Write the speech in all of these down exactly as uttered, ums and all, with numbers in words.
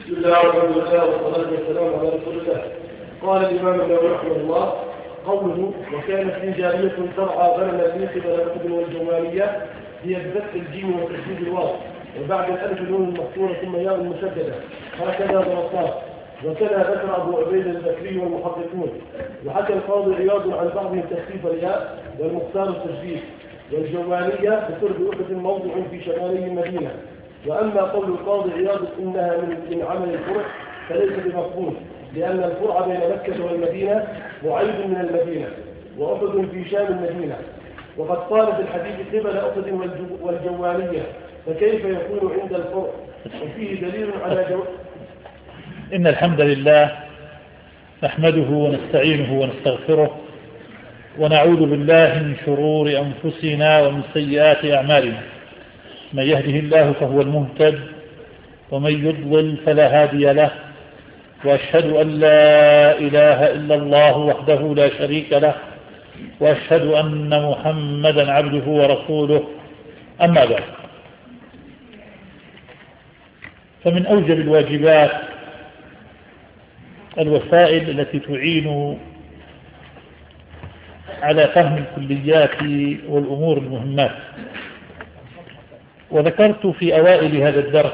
بسم الله والحمد لله والصلاة والسلام على رسول الله. قال الإمام النووي رحمه الله: قوله وكانت في جارية ترعى غنما في قبل الأحد والجمالية، هي بفتح الجيم وتشديد الواو وبعد الألف نون المكسورة ثم ياء المشددة، هكذا ضربات. وكذا ذكر أبو عبيد البكري والمحققون. وحكى القاضي عياض عن بعضهم تخفيف الياء والمختار التشديد. والجوالية بقرب أحد موضع في شمالي المدينة. وأما قول القاضي عياض إنها من عمل الفرع فليس بمفهوم، لأن الفرع بين مكة والمدينة معيد من المدينة، وأحد في شام المدينة. وقد قال في الحديث قبل أحد والجوالية، فكيف يكون عند الفرع؟ وفيه دليل على جو... إن الحمد لله نحمده ونستعينه ونستغفره ونعوذ بالله من شرور أنفسنا ومن سيئات أعمالنا. من يهده الله فهو المهتد ومن يضلل فلا هادي له، وأشهد أن لا إله إلا الله وحده لا شريك له، وأشهد أن محمدا عبده ورسوله. أما بعد، فمن أوجب الواجبات الوسائل التي تعين على فهم الكليات والأمور المهمات. وذكرت في أوائل هذا الدرس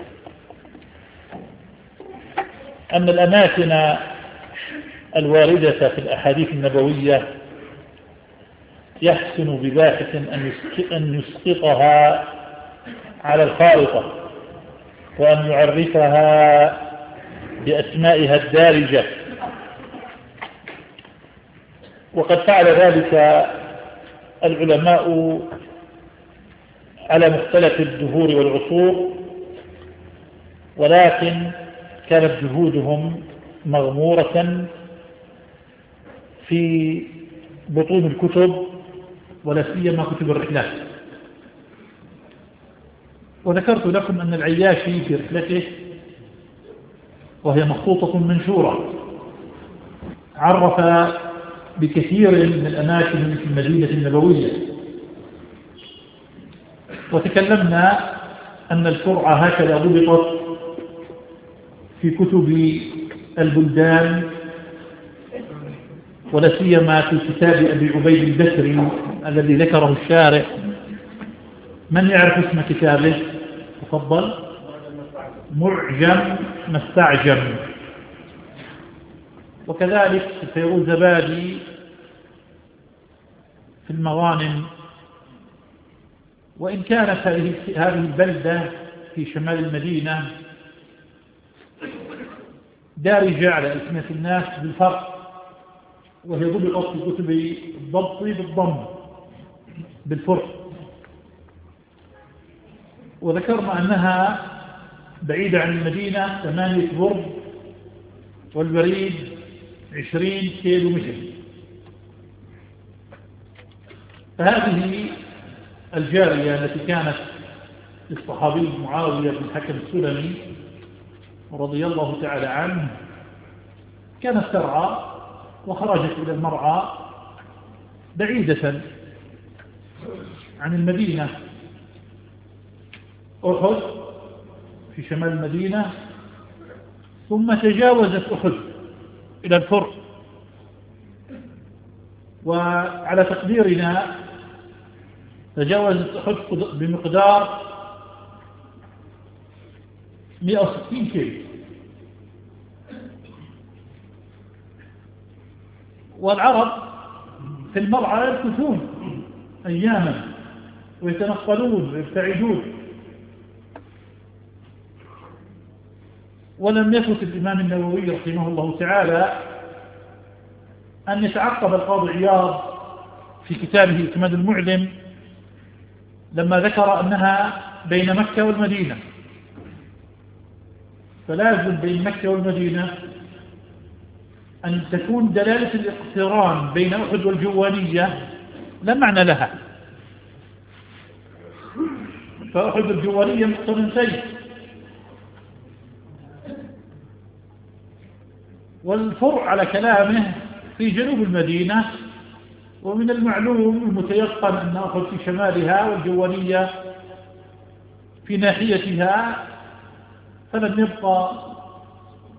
أن الأماكن الواردة في الأحاديث النبوية يحسن بباحث أن يسقطها على الخارطة وأن يعرفها بأسمائها الدارجة، وقد فعل ذلك العلماء على مختلف الدهور والعصور، ولكن كانت جهودهم مغمورة في بطون الكتب ولا سيما كتب الرحلات. وذكرت لكم أن العياشي في رحلته، وهي مخطوطة منشورة، عرف بكثير من الأماكن في المدينة النبوية. وتكلمنا أن الفرعة هكذا ضبطت في كتب البلدان، ولا سيما في كتاب أبي عبيد البكري الذي ذكره الشارح. من يعرف اسم كتابه؟ تفضل. معجم مستعجم. وكذلك فيروزبادي في المغانم. وإن كانت هذه البلدة في شمال المدينة دارجة على ألسنة الناس بالفرق، وهي ضبطت في كتب الضبط بالضم بالفرق. وذكرنا أنها بعيدة عن المدينة ثمانية برد، والبريد عشرين كيلو متر. فهذه الجارية التي كانت للصحابي معاوية بن الحكم السلمي رضي الله تعالى عنه، كانت ترعى وخرجت إلى المرعى بعيدة عن المدينة. أحد في شمال المدينة، ثم تجاوزت أحد إلى الفرع. وعلى تقديرنا تجاوزت أحد بمقدار مئة وستين كيلو. والعرب في المرعى يركثون أياما ويتنقلون ويبتعدون. ولم يفت الإمام النووي رحمه الله تعالى أن يتعقب القاضي عياض في كتابه إكمال المعلم لما ذكر أنها بين مكة والمدينة. فلازم بين مكة والمدينة أن تكون دلالة الاقتران بين أحد والجوانية لا معنى لها، فأحد والجوانية مقترنتين. والفرع على كلامه في جنوب المدينة، ومن المعلوم المتيقن أن أحد في شمالها والجوانية في ناحيتها، فلم يبقى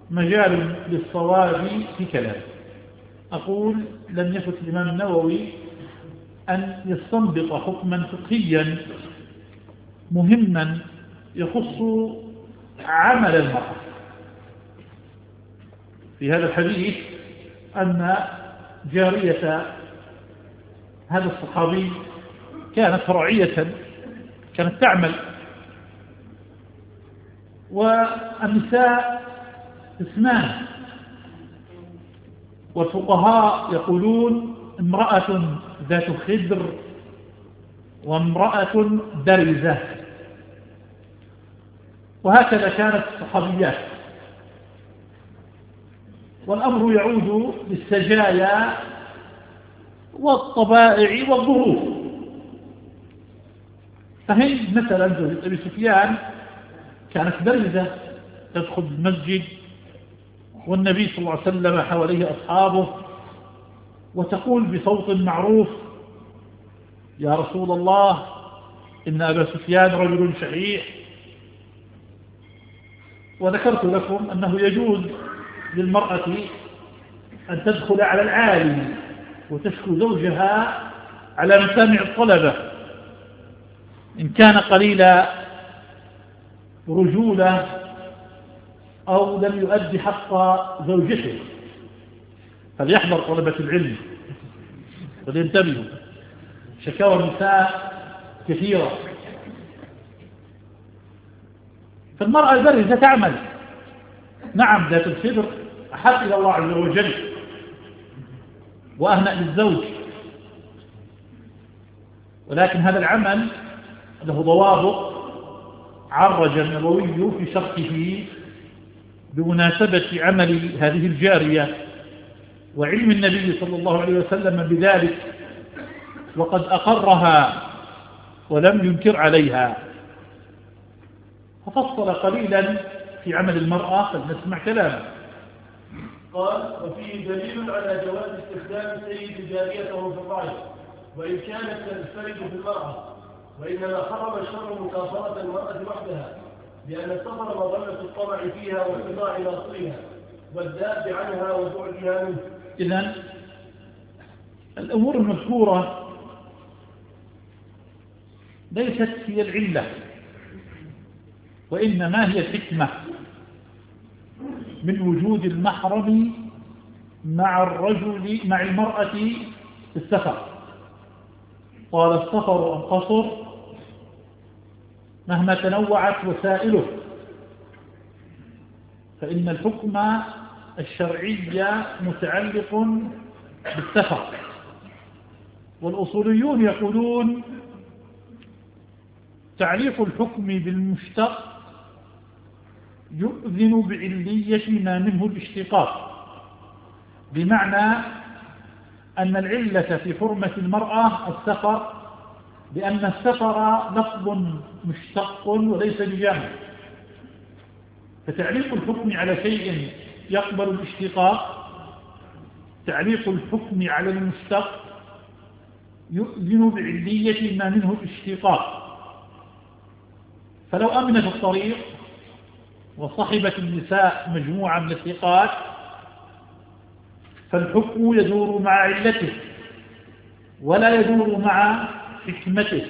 مجال للصواب في كلامه. أقول لم يفت الإمام النووي أن يستنبط حكما فقهيا مهما يخص عمل المرأة. في هذا الحديث أن جارية هذا الصحابي كانت راعية، كانت تعمل، والنساء اثنان، والفقهاء يقولون امرأة ذات خدر وامرأة درزة، وهكذا كانت الصحابيات. والأمر يعود للسجايا والطبائع والظروف. فهند مثلا زوجة أبي سفيان كانت درزة تدخل المسجد والنبي صلى الله عليه وسلم حواليه أصحابه وتقول بصوت معروف: يا رسول الله إن أبا سفيان رجل شحيح. وذكرت لكم أنه يجوز للمرأة أن تدخل على العالم وتشكو زوجها على مسامع الطلبة إن كان قليل رجولة أو لم يؤدي حق زوجته، فليحذر طلبة العلم ولينتبهوا. شكاوى النساء كثيرة. فالمرأة البرزة تعمل، نعم ذات الخبر أحب إلى الله عز وجل وأهنأ للزوج، ولكن هذا العمل له ضوابط عرج النووي في شرحه بمناسبة عمل هذه الجارية وعلم النبي صلى الله عليه وسلم بذلك، وقد أقرها ولم ينكر عليها. ففصل قليلا في عمل المرأة، فلنسمع كلامه. قال: وفيه دليل على جواز استخدام السيد جاريته في الرعي وإن كانت تنفرد في المرأة، وإنما حرم الشرع مكافرة المرأة وحدها لأن السفر مظنة الطمع فيها وانقطاع ناصرها والذاب عنها وبعدها منه. إذن الأمور المذكورة ليست هي العلة، وإنما هي الحكمة من وجود المحرم مع الرجل مع المرأة في السفر. قال: السفر أم قصر مهما تنوعت وسائله، فإن الحكم الشرعي متعلق بالسفر. والأصوليون يقولون: تعليق الحكم بالمشتق يؤذن بعلية ما منه الاشتقاق، بمعنى أن العلة في حرمة المرأة السفر لأن السفر لفظ مشتق وليس بجامع، فتعليق الحكم على شيء يقبل الاشتقاق، تعليق الحكم على المشتق يؤذن بعلية ما منه الاشتقاق. فلو أمنت الطريق وصحبت النساء مجموعة من الثقات فالحكم يدور مع علته ولا يدور مع حكمته.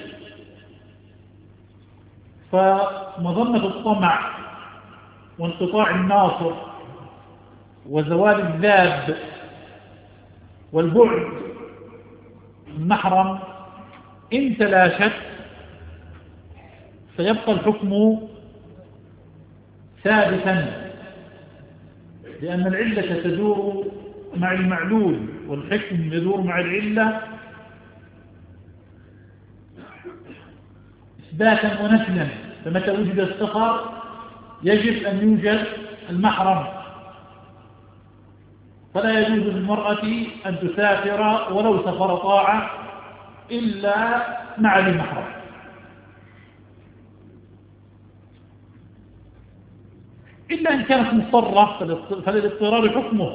فمظنة الطمع وانقطاع الناصر وزوال الذاب والبعد المحرم إن تلاشت فيبقى الحكم ثابتا، لأن العلة تدور مع المعلول والحكم يدور مع العلة إثباتا ونفيا. فمتى وجد السفر يجب أن يوجد المحرم، فلا يجوز للمرأة أن تسافر ولو سفر طاعة إلا مع المحرم. إلا إن كانت مضطرة فللاضطرار حكمه،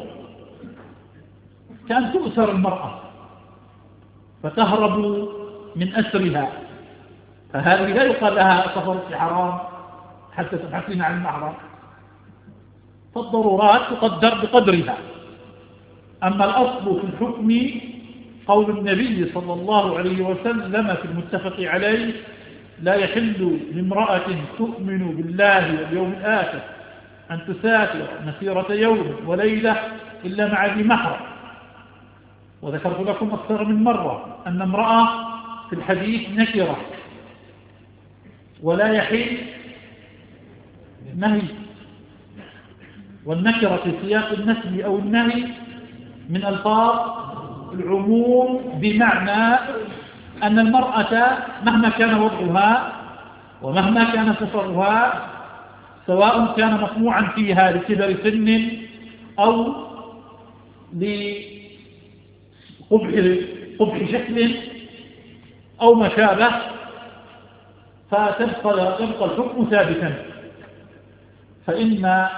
كأن تؤسر المرأة فتهرب من أسرها، فهذه لا يقال لها سفرت حرام حتى تبحثين عن المحرم، فالضرورات تقدر بقدرها. أما الأصل في الحكم قول النبي صلى الله عليه وسلم في المتفق عليه: لا يحل لامرأة تؤمن بالله واليوم الآخر أن تسافر مسيرة يوم وليلة إلا مع ذي محرم. وذكرت لكم أكثر من مرة أن امرأة في الحديث نكرة، ولا يحل نهي، والنكرة في سياق النسب أو النهي من ألفاظ العموم، بمعنى أن المرأة مهما كان وضعها ومهما كان سفرها، سواء كان مطموعا فيها لكبر سن أو لقبح شكل أو ما شابه، فتبقى يبقى الحكم ثابتا. فإن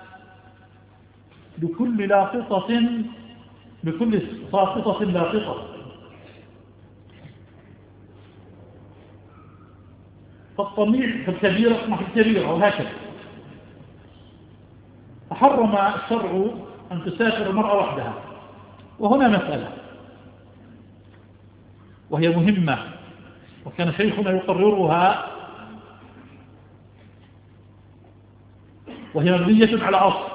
لكل لاقطة لكل ساقطة لاقطة، فالطميع في الكبيرة اسمح الكبيرة، وهكذا. فحرم الشرع أن تسافر المرأة وحدها. وهنا مسألة وهي مهمة، وكان شيخنا يقررها، وهي مبنية على أصل،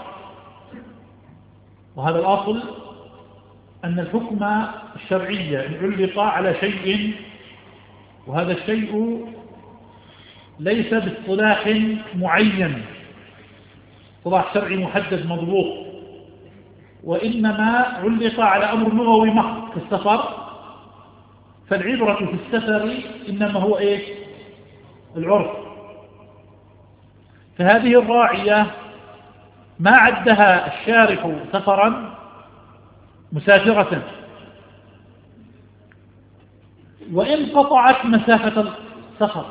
وهذا الأصل أن الحكم الشرعي إن علق على شيء، وهذا الشيء ليس باصطلاح معين، اصطلاح شرعي محدد مضبوط، وإنما علق على أمر لغوي محض كالسفر، فالعبرة في السفر إنما هو إيه؟ العرف. فهذه الراعية ما عدها الشارع سفرا مسافرة، وإن قطعت مسافة السفر.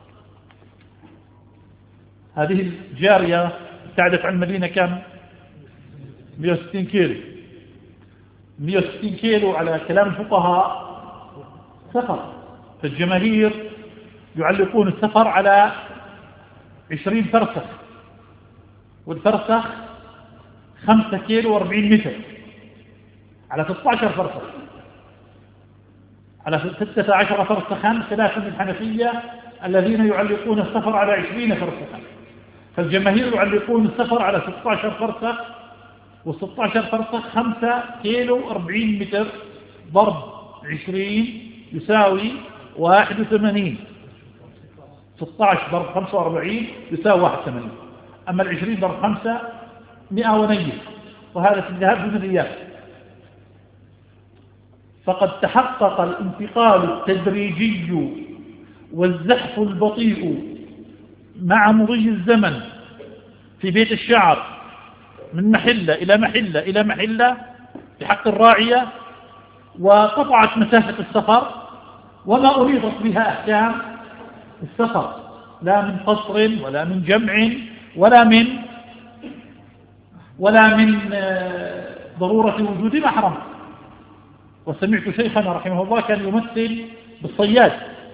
هذه الجارية ابتعدت عن المدينة كم؟ مئة وستين كيلو. مئة وستين كيلو على كلام الفقهاء سفر، فالجماهير يعلقون السفر على عشرين فرسخ، والفرسخ خمسة كيلو واربعين متر على ستة عشر فرسخ، على ستة عشر فرسخا، خلافا للحنفية الذين يعلقون السفر على عشرين فرسخا. فالجماهير يعلقون السفر على ستة عشر فرسخ، والستة عشر فرسخ خمسة كيلو أربعين متر ضرب عشرين يساوي واحد وثمانين. ستة عشر ضرب خمسة وأربعين يساوي واحد وثمانين. أما العشرين ضرب خمسة مئة ونيف، وهذا في الذهاب من الرياض. فقد تحقق الانتقال التدريجي والزحف البطيء مع مضي الزمن في بيت الشعر من محلة إلى محلة إلى محلة بحق الراعية، وقطعت مسافة السفر، وما أريدت بها أحكام السفر، لا من قصر ولا من جمع ولا من ولا من ضرورة وجود محرم. وسمعت شيخنا رحمه الله كان يمثل بالصياد،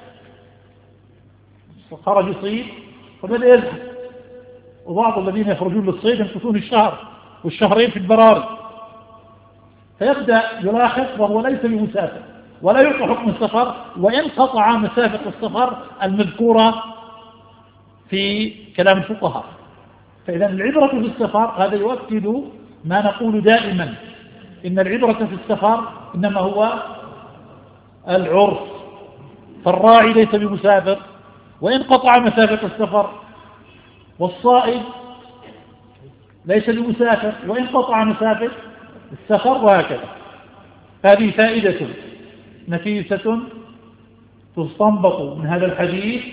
خرج يصيد فبدأ يزهد، وبعض الذين يخرجون للصيد يمكثون الشهر والشهرين في البراري، فيبدأ يلاحظ وهو ليس بمسافر ولا يعطى حكم السفر، وإن قطع مسافة السفر المذكورة في كلام الفقهاء. فإذا العبرة في السفر، هذا يؤكد ما نقول دائما، إن العبرة في السفر إنما هو العرف. فالراعي ليس بمسافر وإن قطع مسافة السفر، والصائد ليس بمسافر وإن قطع مسافة السفر، وهكذا. هذه فائدة نفيسة تستنبط من هذا الحديث،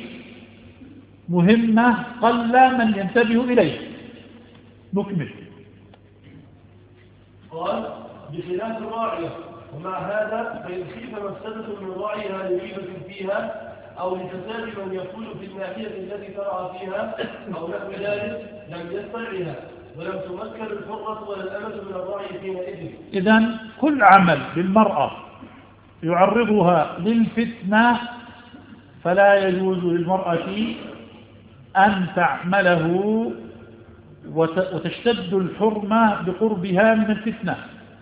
مهمة قل من ينتبه إليه. نكمل. قال: بخلاف الراعية، ومع هذا فإن خيف مفسدة من راعيها لريبة فيها أو لفساد من يقول في الناحية التي ترعى فيها أو نحو ذلك لم يسترعها، ولم تمكن الحرة ولا الأمة من الراعي حينئذ. إذن كل عمل للمرأة يعرضها للفتنة فلا يجوز للمرأة أن تعمله وتشتد الحرمة بقربها من الفتنة.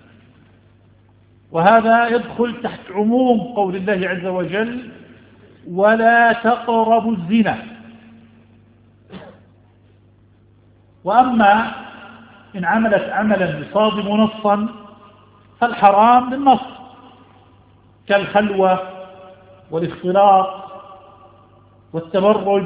وهذا يدخل تحت عموم قول الله عز وجل ولا تقربوا الزنا. وأما إن عملت عملا يصادم نصا فالحرام للنص كالخلوة والاختلاط والتبرج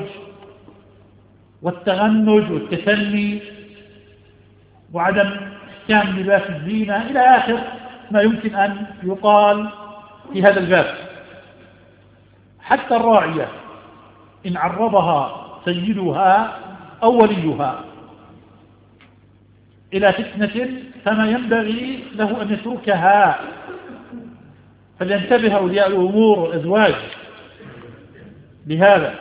والتغنج والتثني وعدم احكام لباس الزينة إلى آخر ما يمكن أن يقال في هذا الباب. حتى الراعية إن عرضها سيدها أو وليها إلى فتنة فما ينبغي له أن يتركها، فلينتبه أولياء الأمور والأزواج لهذا.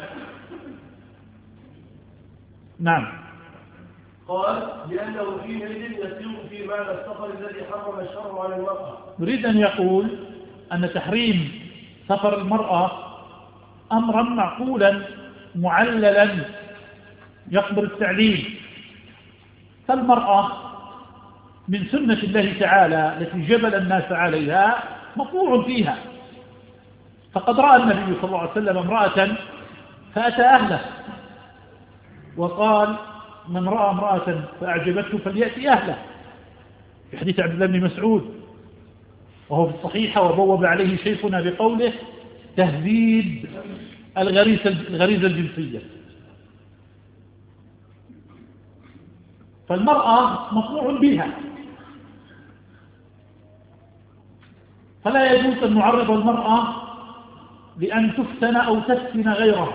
نعم. قال لأنه حينئذ يسير في معنى السفر الذي حرم الشرع على المرأة. يريد أن يقول أن تحريم سفر المرأة أمرا معقولا معللا يقبل التعليل. فالمرأة من سنة الله تعالى التي جبل الناس عليها مطلوع فيها. فقد رأى النبي صلى الله عليه وسلم امرأة فأتى أهله وقال من رأى امرأة فأعجبته فليأتي أهله، في حديث عبد الله بن مسعود وهو في الصحيحة، وبوب عليه شيخنا بقوله تهذيب الغريزة الجنسية. فالمرأة مطلوع بها، فلا يجوز أن نعرض المرأة لأن تفتن أو تفتن غيرها.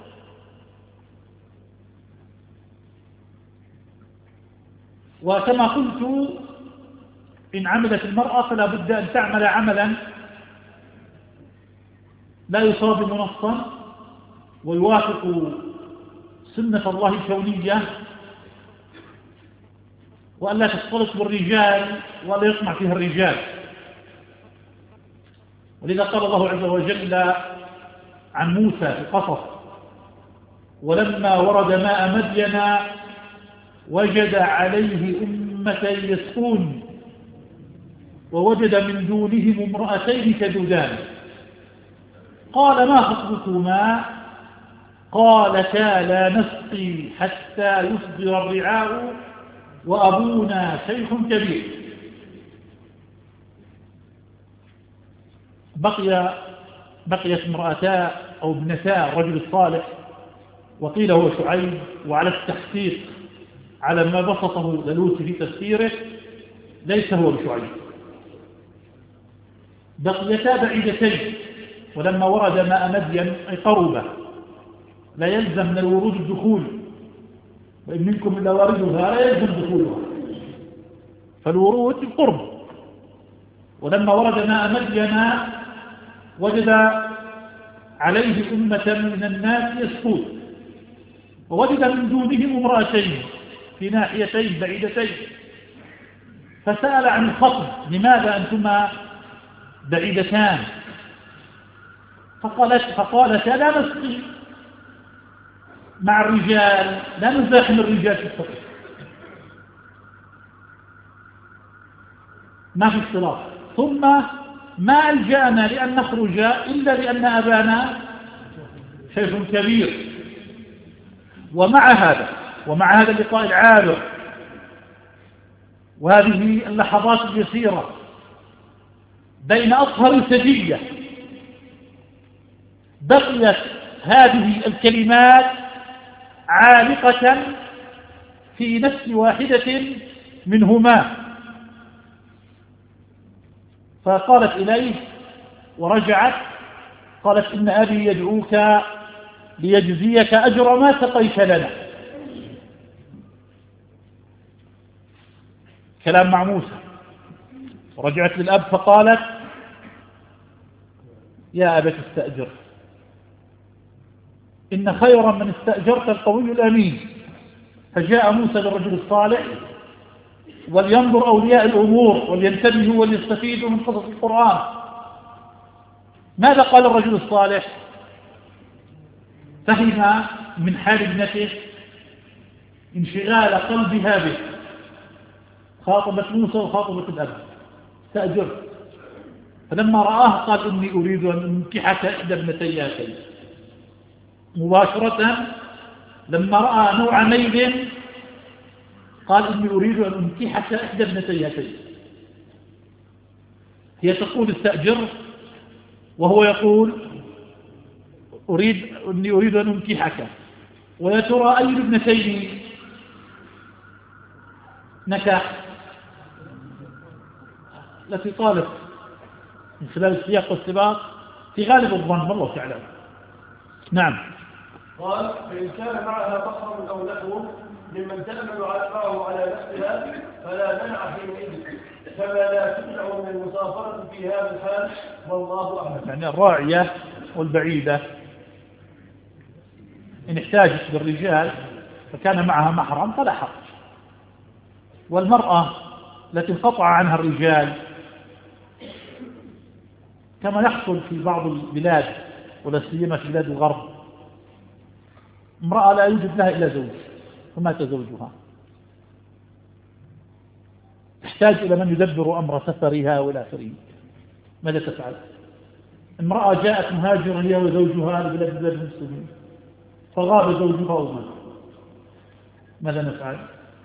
وكما قلت إن عملت المرأة فلا بد أن تعمل عملا لا يصادم نصا ويوافق سنة الله الكونية، وأن لا تختلط بالرجال ولا يطمع فيها الرجال. ولذا قال الله عز وجل عن موسى في القصص ولما ورد ماء مدين وجد عليه أمة يسقون ووجد من دونهم امرأتين تذودان قال ما خطبكما قالتا لا نسقي حتى يصدر الرعاء وأبونا شيخ كبير. بقي بقيت امرأتا أو ابنتا الرجل الصالح، وقيل هو شعيب، وعلى التحقيق على ما بسطه للوسي في تفسيره ليس هو بشعيب. بقيتا بعيدتين، ولما ورد ماء مدين أي قربة لا يلزم من الورود الدخول، وإن منكم إلا واردها لا يلزم دخولها، فالورود القرب. ولما ورد ماء مدين وجد عليه أمة من الناس يسقون ووجد من دونهم امرأتين في ناحيتين بعيدتين، فسأل عن الخطب لماذا أنتما بعيدتان؟ فقالت فقالت لا نسقي مع الرجال، لا نزاحم الرجال في السقي، ما في اختلاط. ثم ما ألجأنا لأن نخرج إلا لأن أبانا شيخ كبير. ومع هذا ومع هذا اللقاء العابر وهذه اللحظات اليسيرة بين أطهر السجية بقيت هذه الكلمات عالقة في نفس واحدة منهما. فقالت إليه ورجعت قالت إن أبي يدعوك ليجزيك أجر ما سقيت لنا. كلام مع موسى. ورجعت للأب فقالت يا أبت استأجر إن خيرا من استأجرت القوي الأمين. فجاء موسى للرجل الصالح، ولينظر أولياء الأمور ولينتبهوا وليستفيدوا من قصص القرآن. ماذا قال الرجل الصالح؟ فهم من حال ابنته انشغال قلبها به. خاطبت موسى وخاطبت الأب تأجر، فلما رآه قال إني أريد أن أنكحك إحدى ابنتي هاتين. مباشرة لما رأى نوع ميل قال إني أريد أن أنكحك إحدى ابنتي هاتين. هي تقول استأجر وهو يقول أريد إني أريد أن أنكحك. ويا ترى أي الابنتين نكاح؟ التي طالت من خلال السياق والسباق في غالب الظن والله تعالى. نعم. قال فإن كان معها بصر أو نحو ممن تأمن معه على نفسها فلا منع حينئذ، كما لا تمنع من المسافرة في هذا الحال والله أعلم. يعني الراعية والبعيدة إن احتاجت بالرجال فكان معها محرم فلا حرج، والمرأة التي انقطع عنها الرجال كما يحصل في بعض البلاد ولا سيما في بلاد الغرب، امرأة لا يوجد لها إلا زوج فمات زوجها، تحتاج إلى من يدبر أمر سفرها وإلى آخره. ماذا تفعل؟ امرأة جاءت مهاجرة هي وزوجها لبلاد بلاد المسلمين فغاب زوجها ومات، ماذا نفعل؟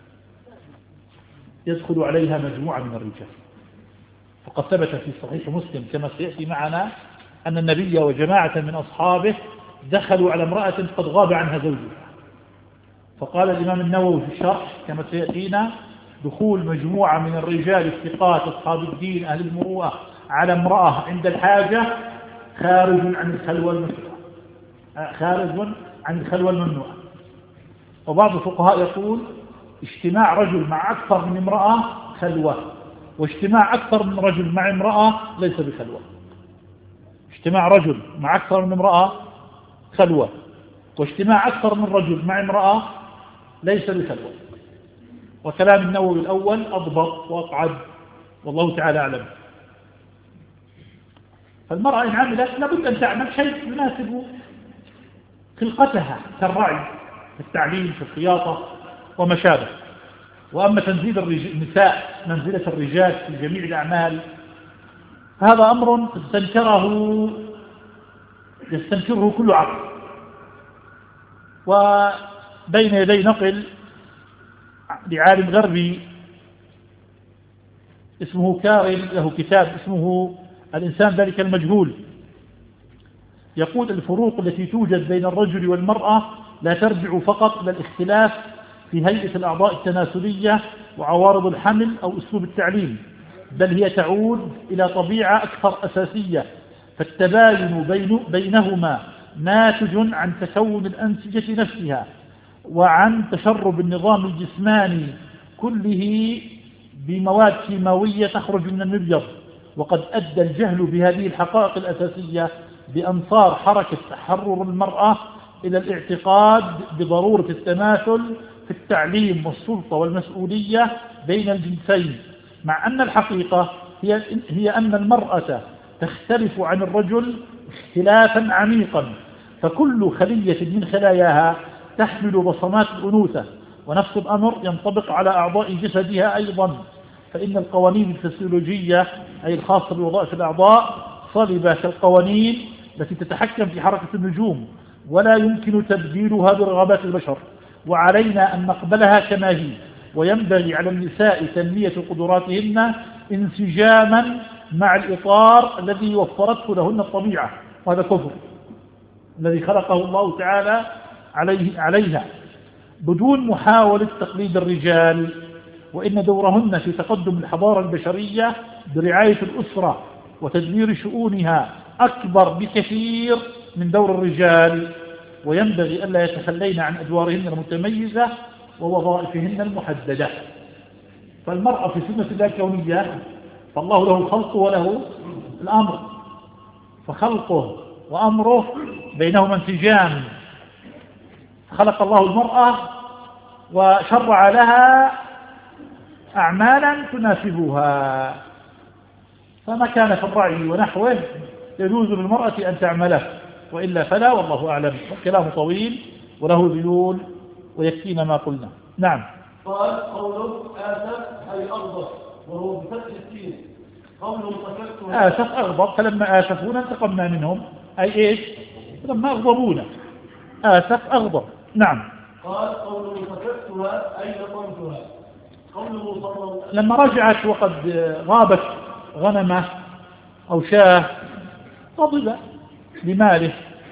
يدخل عليها مجموعة من الرجال. فقد ثبت في صحيح مسلم كما سيأتي معنا أن النبي وجماعة من أصحابه دخلوا على امرأة قد غاب عنها زوجها، فقال الإمام النووي في الشرح كما سيأتينا دخول مجموعة من الرجال الثقات أصحاب الدين أهل المروءة على امرأة عند الحاجة خارج عن الخلوة الممنوعة، خارج عن الخلوة الممنوعة. وبعض الفقهاء يقول اجتماع رجل مع أكثر من امرأة خلوة، واجتماع أكثر من رجل مع امرأة ليس بخلوة. اجتماع رجل مع أكثر من امرأة خلوة، واجتماع أكثر من رجل مع امرأة ليس بخلوة. وكلام النووي الأول أضبط وأقعد والله تعالى أعلم. فالمرأة إن عملت لابد أن تعمل شيء يناسب خلقتها كالرعي في التعليم في الخياطة وما شابه. وأما تنزيل النساء منزلة الرجال في جميع الأعمال هذا أمر يستنكره يستنكره كل عقل. وبين يدي نقل لعالم غربي اسمه كارل له كتاب اسمه الإنسان ذلك المجهول، يقول الفروق التي توجد بين الرجل والمرأة لا ترجع فقط إلى الاختلاف في هيئة الأعضاء التناسلية وعوارض الحمل أو أسلوب التعليم، بل هي تعود إلى طبيعة أكثر أساسية. فالتباين بين بينهما ناتج عن تكون الأنسجة نفسها وعن تشرب النظام الجسماني كله بمواد كيماوية تخرج من المبيض. وقد أدى الجهل بهذه الحقائق الأساسية بأن صار حركة تحرر المرأة إلى الاعتقاد بضرورة التماثل في التعليم والسلطة والمسؤولية بين الجنسين، مع أن الحقيقة هي, هي أن المرأة تختلف عن الرجل اختلافا عميقا، فكل خلية من خلاياها تحمل بصمات الأنوثة، ونفس الأمر ينطبق على أعضاء جسدها أيضا. فإن القوانين الفسيولوجية أي الخاصة بوظائف الأعضاء صلبة كالقوانين التي تتحكم في حركة النجوم، ولا يمكن تبديلها برغبات البشر، وعلينا أن نقبلها كما هي. وينبغي على النساء تنمية قدراتهن انسجاما مع الإطار الذي وفرته لهن الطبيعة، وهذا كفر الذي خلقه الله تعالى عليه عليها بدون محاولة تقليد الرجال. وإن دورهن في تقدم الحضارة البشرية برعاية الأسرة وتدبير شؤونها أكبر بكثير من دور الرجال، وينبغي ألا يتخلين عن أدوارهن المتميزة ووظائفهن المحددة. فالمرأة في سنة الله الكونية فالله له الخلق وله الأمر، فخلقه وأمره بينهما انسجام. خلق الله المرأة وشرع لها أعمالا تناسبها، فما كان في الرعي ونحوه يجوز للمرأة أن تعمله، وإلا فلا، والله أعلم. الكلام طويل وله ذيول ويكفينا ما قلنا. نعم. قال قوله آسف أي أغضب وهو بفتح السين. قوله فكرتها آسف أغضب، فلما آسفونا انتقمنا منهم، أي إيش؟ لما أغضبونا آسف أغضب. نعم. قال قوله فكرتها أي لطمتها. قوله صلى الله لما رجعت وقد غابت غنمه أو شاه غضب لماله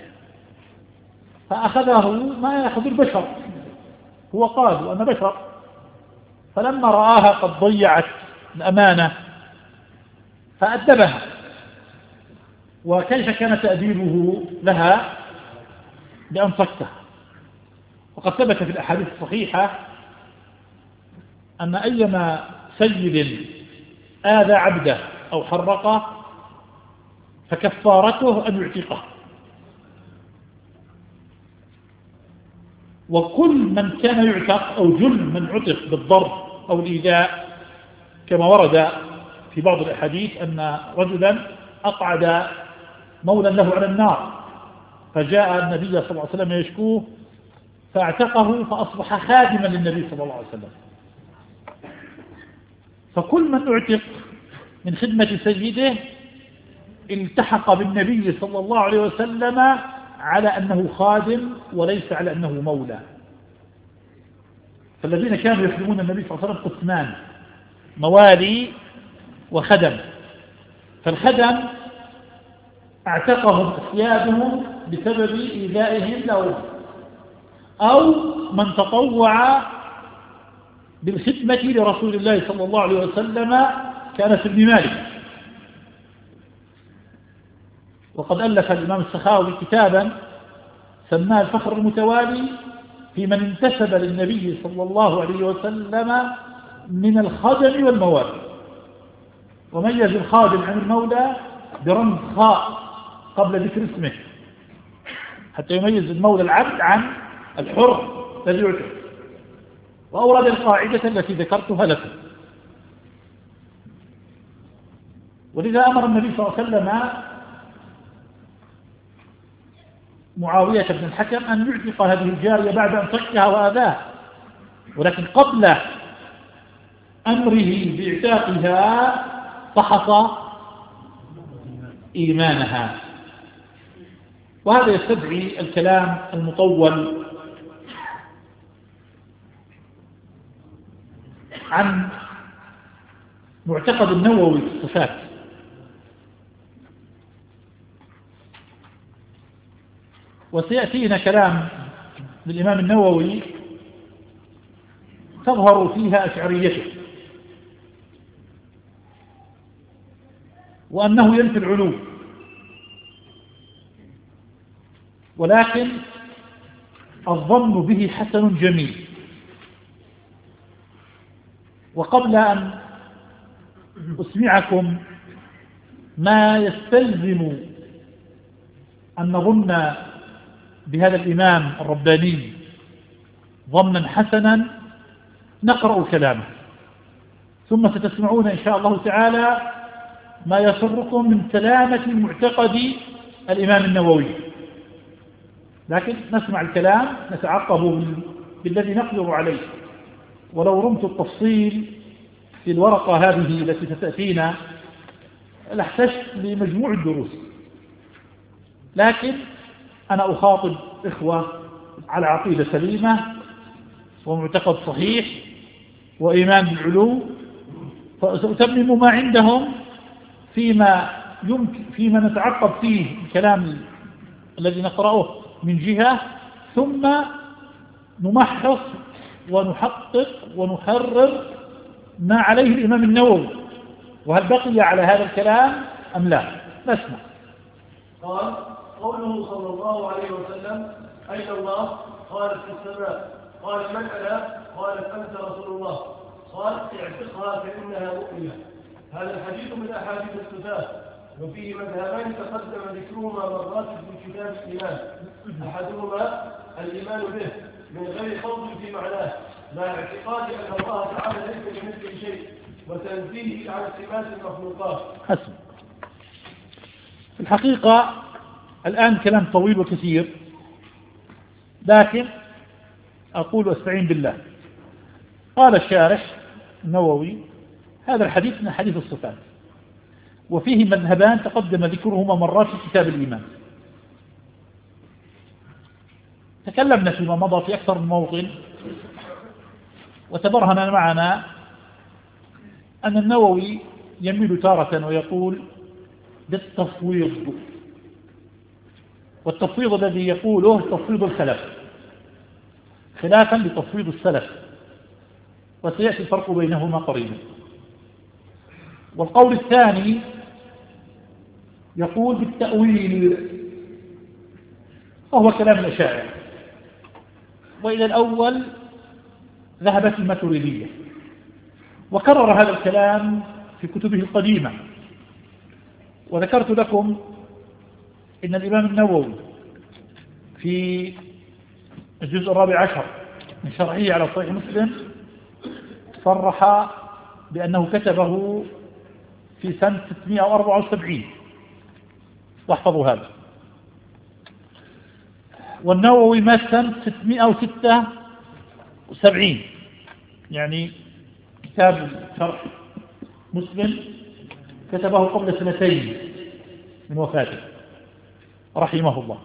فأخذه ما يأخذ البشر، هو قال وأنا بشر، فلما رآها قد ضيعت الأمانة فأدبها. وكيف كان تأديبه لها؟ بأن صكتها. وقد ثبت في الأحاديث الصحيحة أن أيما سيد آذى عبده أو حرقه فكفارته أن يعتقه، وكل من كان يعتق أو جل من عتق بالضرب أو الإيذاء، كما ورد في بعض الأحاديث أن رجلا أقعد مولا له على النار فجاء النبي صلى الله عليه وسلم يشكوه فاعتقه فأصبح خادما للنبي صلى الله عليه وسلم. فكل من اعتق من خدمة سيده التحق بالنبي صلى الله عليه وسلم على أنه خادم وليس على أنه مولى. فالذين كانوا يخدمون النبي صلى الله عليه وسلم قسمان: موالي وخدم. فالخدم اعتقهم أسيادهم بسبب إيذائهم له، أو من تطوع بالخدمة لرسول الله صلى الله عليه وسلم كأنس بن مالك. وقد ألف الإمام السخاوي كتابا سماه الفخر المتوالي في من انتسب للنبي صلى الله عليه وسلم من الخدم والموالي، وميز الخادم عن المولى برمز خاء قبل ذكر اسمه حتى يميز المولى العبد عن الحر الذي يعتق. وأورد القاعدة التي ذكرتها لكم. ولذا أمر النبي صلى الله عليه وسلم معاوية بن الحكم أن يعتق هذه الجارية بعد أن صكها وآذاها، ولكن قبل أمره باعتاقها فحص إيمانها. وهذا يستدعي الكلام المطول عن معتقد النووي في الصفات. وسيأتينا كلام للإمام النووي تظهر فيها أشعريته، وأنه ينفي العلو، ولكن الظن به حسن جميل. وقبل أن أسمعكم ما يستلزم أن نظن بهذا الإمام الرباني ظنا حسنا نقرأ كلامه، ثم ستسمعون إن شاء الله تعالى ما يسركم من سلامة معتقد الإمام النووي. لكن نسمع الكلام نتعقب بالذي نقدر عليه. ولو رمت التفصيل في الورقة هذه التي ستأتينا لاحتجت لمجموع الدروس، لكن أنا أخاطب إخوة على عقيدة سليمة ومعتقد صحيح وإيمان بالعلو، فسأتمم ما عندهم فيما يمكن فيما نتعقب فيه الكلام الذي نقرأه من جهة، ثم نمحص ونحقق ونحرر ما عليه الإمام النووي، وهل بقي على هذا الكلام أم لا. نسمع. قال: قوله صلى الله عليه وسلم: أين الله؟ قالت في السماء. قال: من أنا؟ قالت: أنت رسول الله. قال: اعتقها فإنها مؤمنة. هذا الحديث من أحاديث الصفات، وفيه مذهبان تقدم ذكرهما مرات في كتاب الإيمان. أحدهما الإيمان به من غير خوض في معناه، مع اعتقاد أن الله تعالى ليس بمثله شيء، وتنزيهه عن صفات المخلوقات. حسن. في الحقيقة الآن كلام طويل وكثير، لكن أقول واستعين بالله. قال الشارح النووي: هذا الحديث من حديث الصفات، وفيه مذهبان تقدم ذكرهما مرات في كتاب الإيمان. تكلمنا فيما مضى في أكثر من موطن، وتبرهن معنا أن النووي يميل تارة ويقول بالتفويض، والتفويض الذي يقوله تفويض الخلف خلافا لتفويض السلف، وسيأتي الفرق بينهما قريبا. والقول الثاني يقول بالتأويل، وهو كلام الأشاعرة. وإلى الأول ذهبت الماتريدية، وكرر هذا الكلام في كتبه القديمة. وذكرت لكم إن الإمام النووي في الجزء الرابع عشر من شرحه على صحيح مسلم صرح بأنه كتبه في سنة ستمائة وأربعة وسبعين، واحفظوا هذا. والنووي مات سنة ستمائة وستة وسبعين، يعني كتاب شرح مسلم كتبه قبل سنتين من وفاته رحمه الله.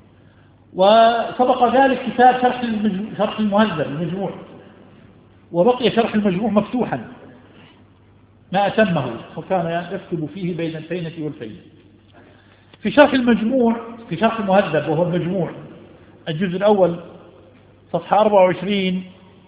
وسبق ذلك كتاب شرح شرح المهذب المجموع، وبقي شرح المجموع مفتوحا ما أتمه، وكان يكتب فيه بين الفينة والفينة. في شرح المجموع، في شرح المهذب وهو المجموع الجزء الأول صفحة أربعة وعشرين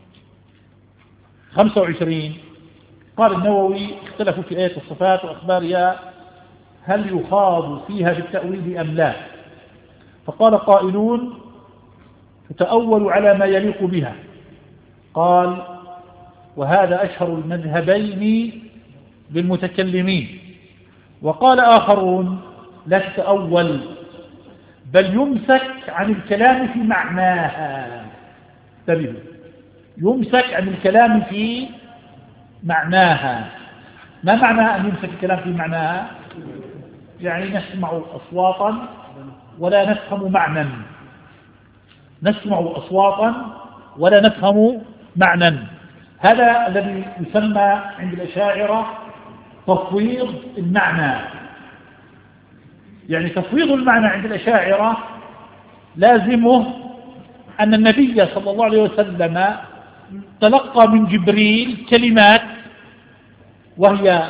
خمسة وعشرين، قال النووي: اختلفوا في آية الصفات وأخبارها هل يخاض فيها بالتأويل أم لا؟ فقال قائلون: تتأول على ما يليق بها. قال: وهذا أشهر المذهبين للمتكلمين. وقال آخرون: لا تتأول، بل يمسك عن الكلام في معناها. انتبهوا، يمسك عن الكلام في معناها. ما معنى أن يمسك الكلام في معناها؟ يعني نسمع أصواتا ولا نفهم معنى، نسمع أصواتا ولا نفهم معنى. هذا الذي يسمى عند الأشاعرة تفويض المعنى. يعني تفويض المعنى عند الأشاعرة لازمه أن النبي صلى الله عليه وسلم تلقى من جبريل كلمات وهي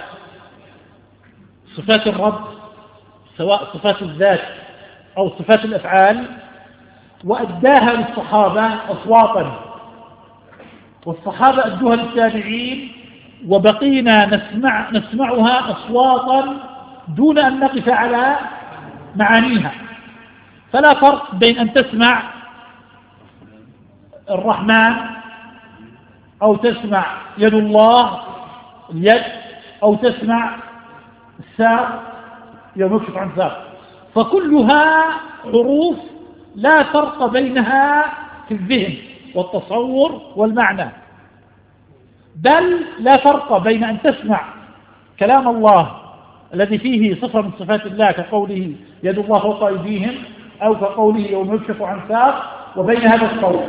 صفات الرب، سواء صفات الذات أو صفات الأفعال، وأداها للصحابة أصواتا، والصحابة أدوها للتابعين، وبقينا نسمع نسمعها أصواتا دون أن نقف على معانيها. فلا فرق بين أن تسمع الرحمن أو تسمع يد الله اليد، أو تسمع الساق ينكشف عن ساق، فكلها حروف لا فرق بينها في الذهن والتصور والمعنى. بل لا فرق بين أن تسمع كلام الله الذي فيه صفة من صفات الله كقوله يد الله فوق أيديهم، أو كقوله يوم يكشف عن ساق، وبين هذا الصوت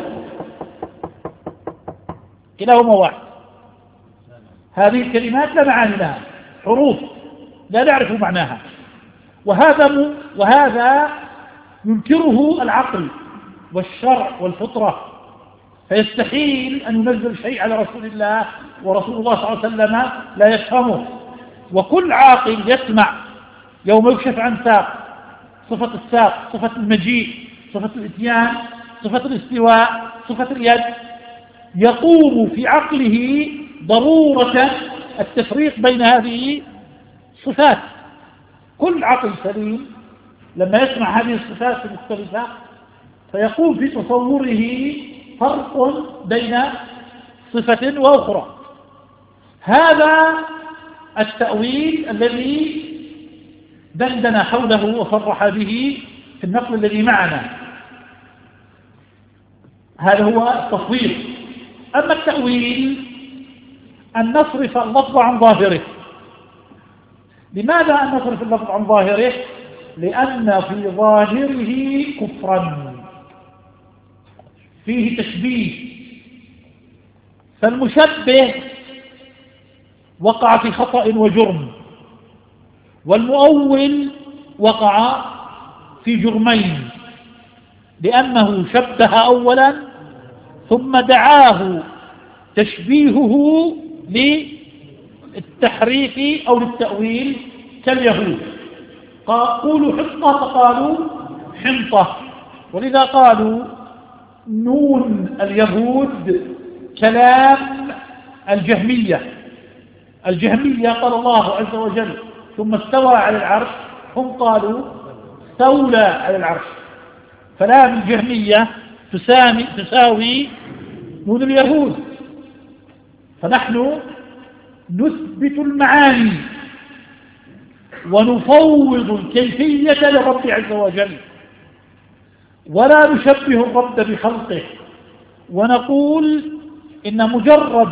كلاهما واحد. هذه الكلمات لا معاني لها، حروف لا نعرف معناها. وهذا وهذا ينكره العقل والشرع والفطرة، فيستحيل أن ينزل شيء على رسول الله ورسول الله صلى الله عليه وسلم لا يفهمه. وكل عاقل يسمع يوم يكشف عن ساق، صفة الساق، صفة المجيء، صفة الاتيان، صفة الاستواء، صفة اليد، يقوم في عقله ضرورة التفريق بين هذه الصفات. كل عقل سليم لما يسمع هذه الصفات المختلفة فيقوم في تصوره فرق بين صفة وأخرى. هذا التأويل الذي دندن حوله وصرح به في النقل الذي معنا، هذا هو التفويض. أما التأويل أن نصرف اللفظ عن ظاهره. لماذا أن نصرف اللفظ عن ظاهره؟ لأن في ظاهره كفرا، فيه تشبيه، فالمشبه وقع في خطأ وجرم، والمؤول وقع في جرمين، لأنه شبه أولا ثم دعاه تشبيهه للتحريف أو للتأويل كاليهود، قولوا حطة فقالوا حنطة، ولذا قالوا نون اليهود كلام الجهمية. الجهمية قال الله عز وجل ثم استوى على العرش، هم قالوا استولى على العرش، فلام الجهمية تسامي تساوي نون اليهود. فنحن نثبت المعاني ونفوض الكيفية للرب عز وجل، ولا نشبه الرب بخلقه، ونقول إن مجرد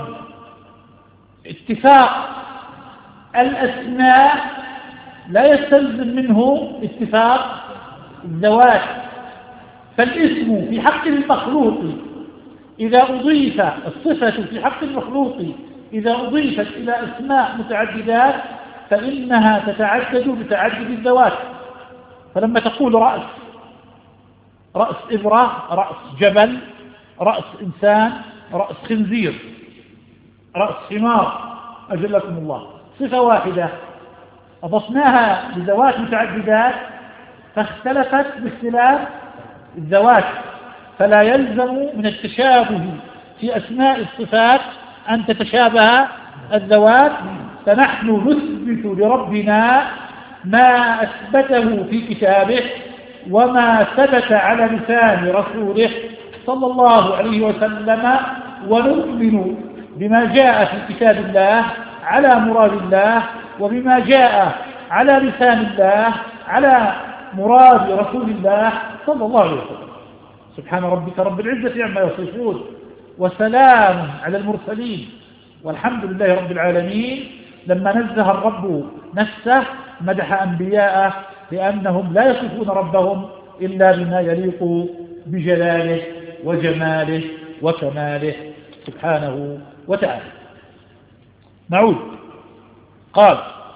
اتفاق الأسماء لا يستلزم منه اتفاق الذوات. فالاسم في حق المخلوق إذا أضيف الصفة في حق المخلوق إذا أضيفت إلى أسماء متعددات فإنها تتعدد بتعدد الذوات. فلما تقول رأس، رأس إبرة، رأس جبل، رأس إنسان، رأس خنزير، رأس حمار، أجلكم الله، صفة واحدة أضفناها لذوات متعددات فاختلفت باختلاف الذوات، فلا يلزم من التشابه في أسماء الصفات أن تتشابه الذوات. فنحن نثبت لربنا ما أثبته في كتابه وما ثبت على لسان رسوله صلى الله عليه وسلم، ونؤمن بما جاء في كتاب الله على مراد الله، وبما جاء على لسان الله على مراد رسول الله صلى الله عليه وسلم. سبحان ربك رب العزة عما يصفون، وسلام على المرسلين، والحمد لله رب العالمين. لما نزه الرب نفسه مدح أنبياءه لأنهم لا يصفون ربهم إلا بما يليق بجلاله وجماله وكماله سبحانه وتعالى. نعود. قال: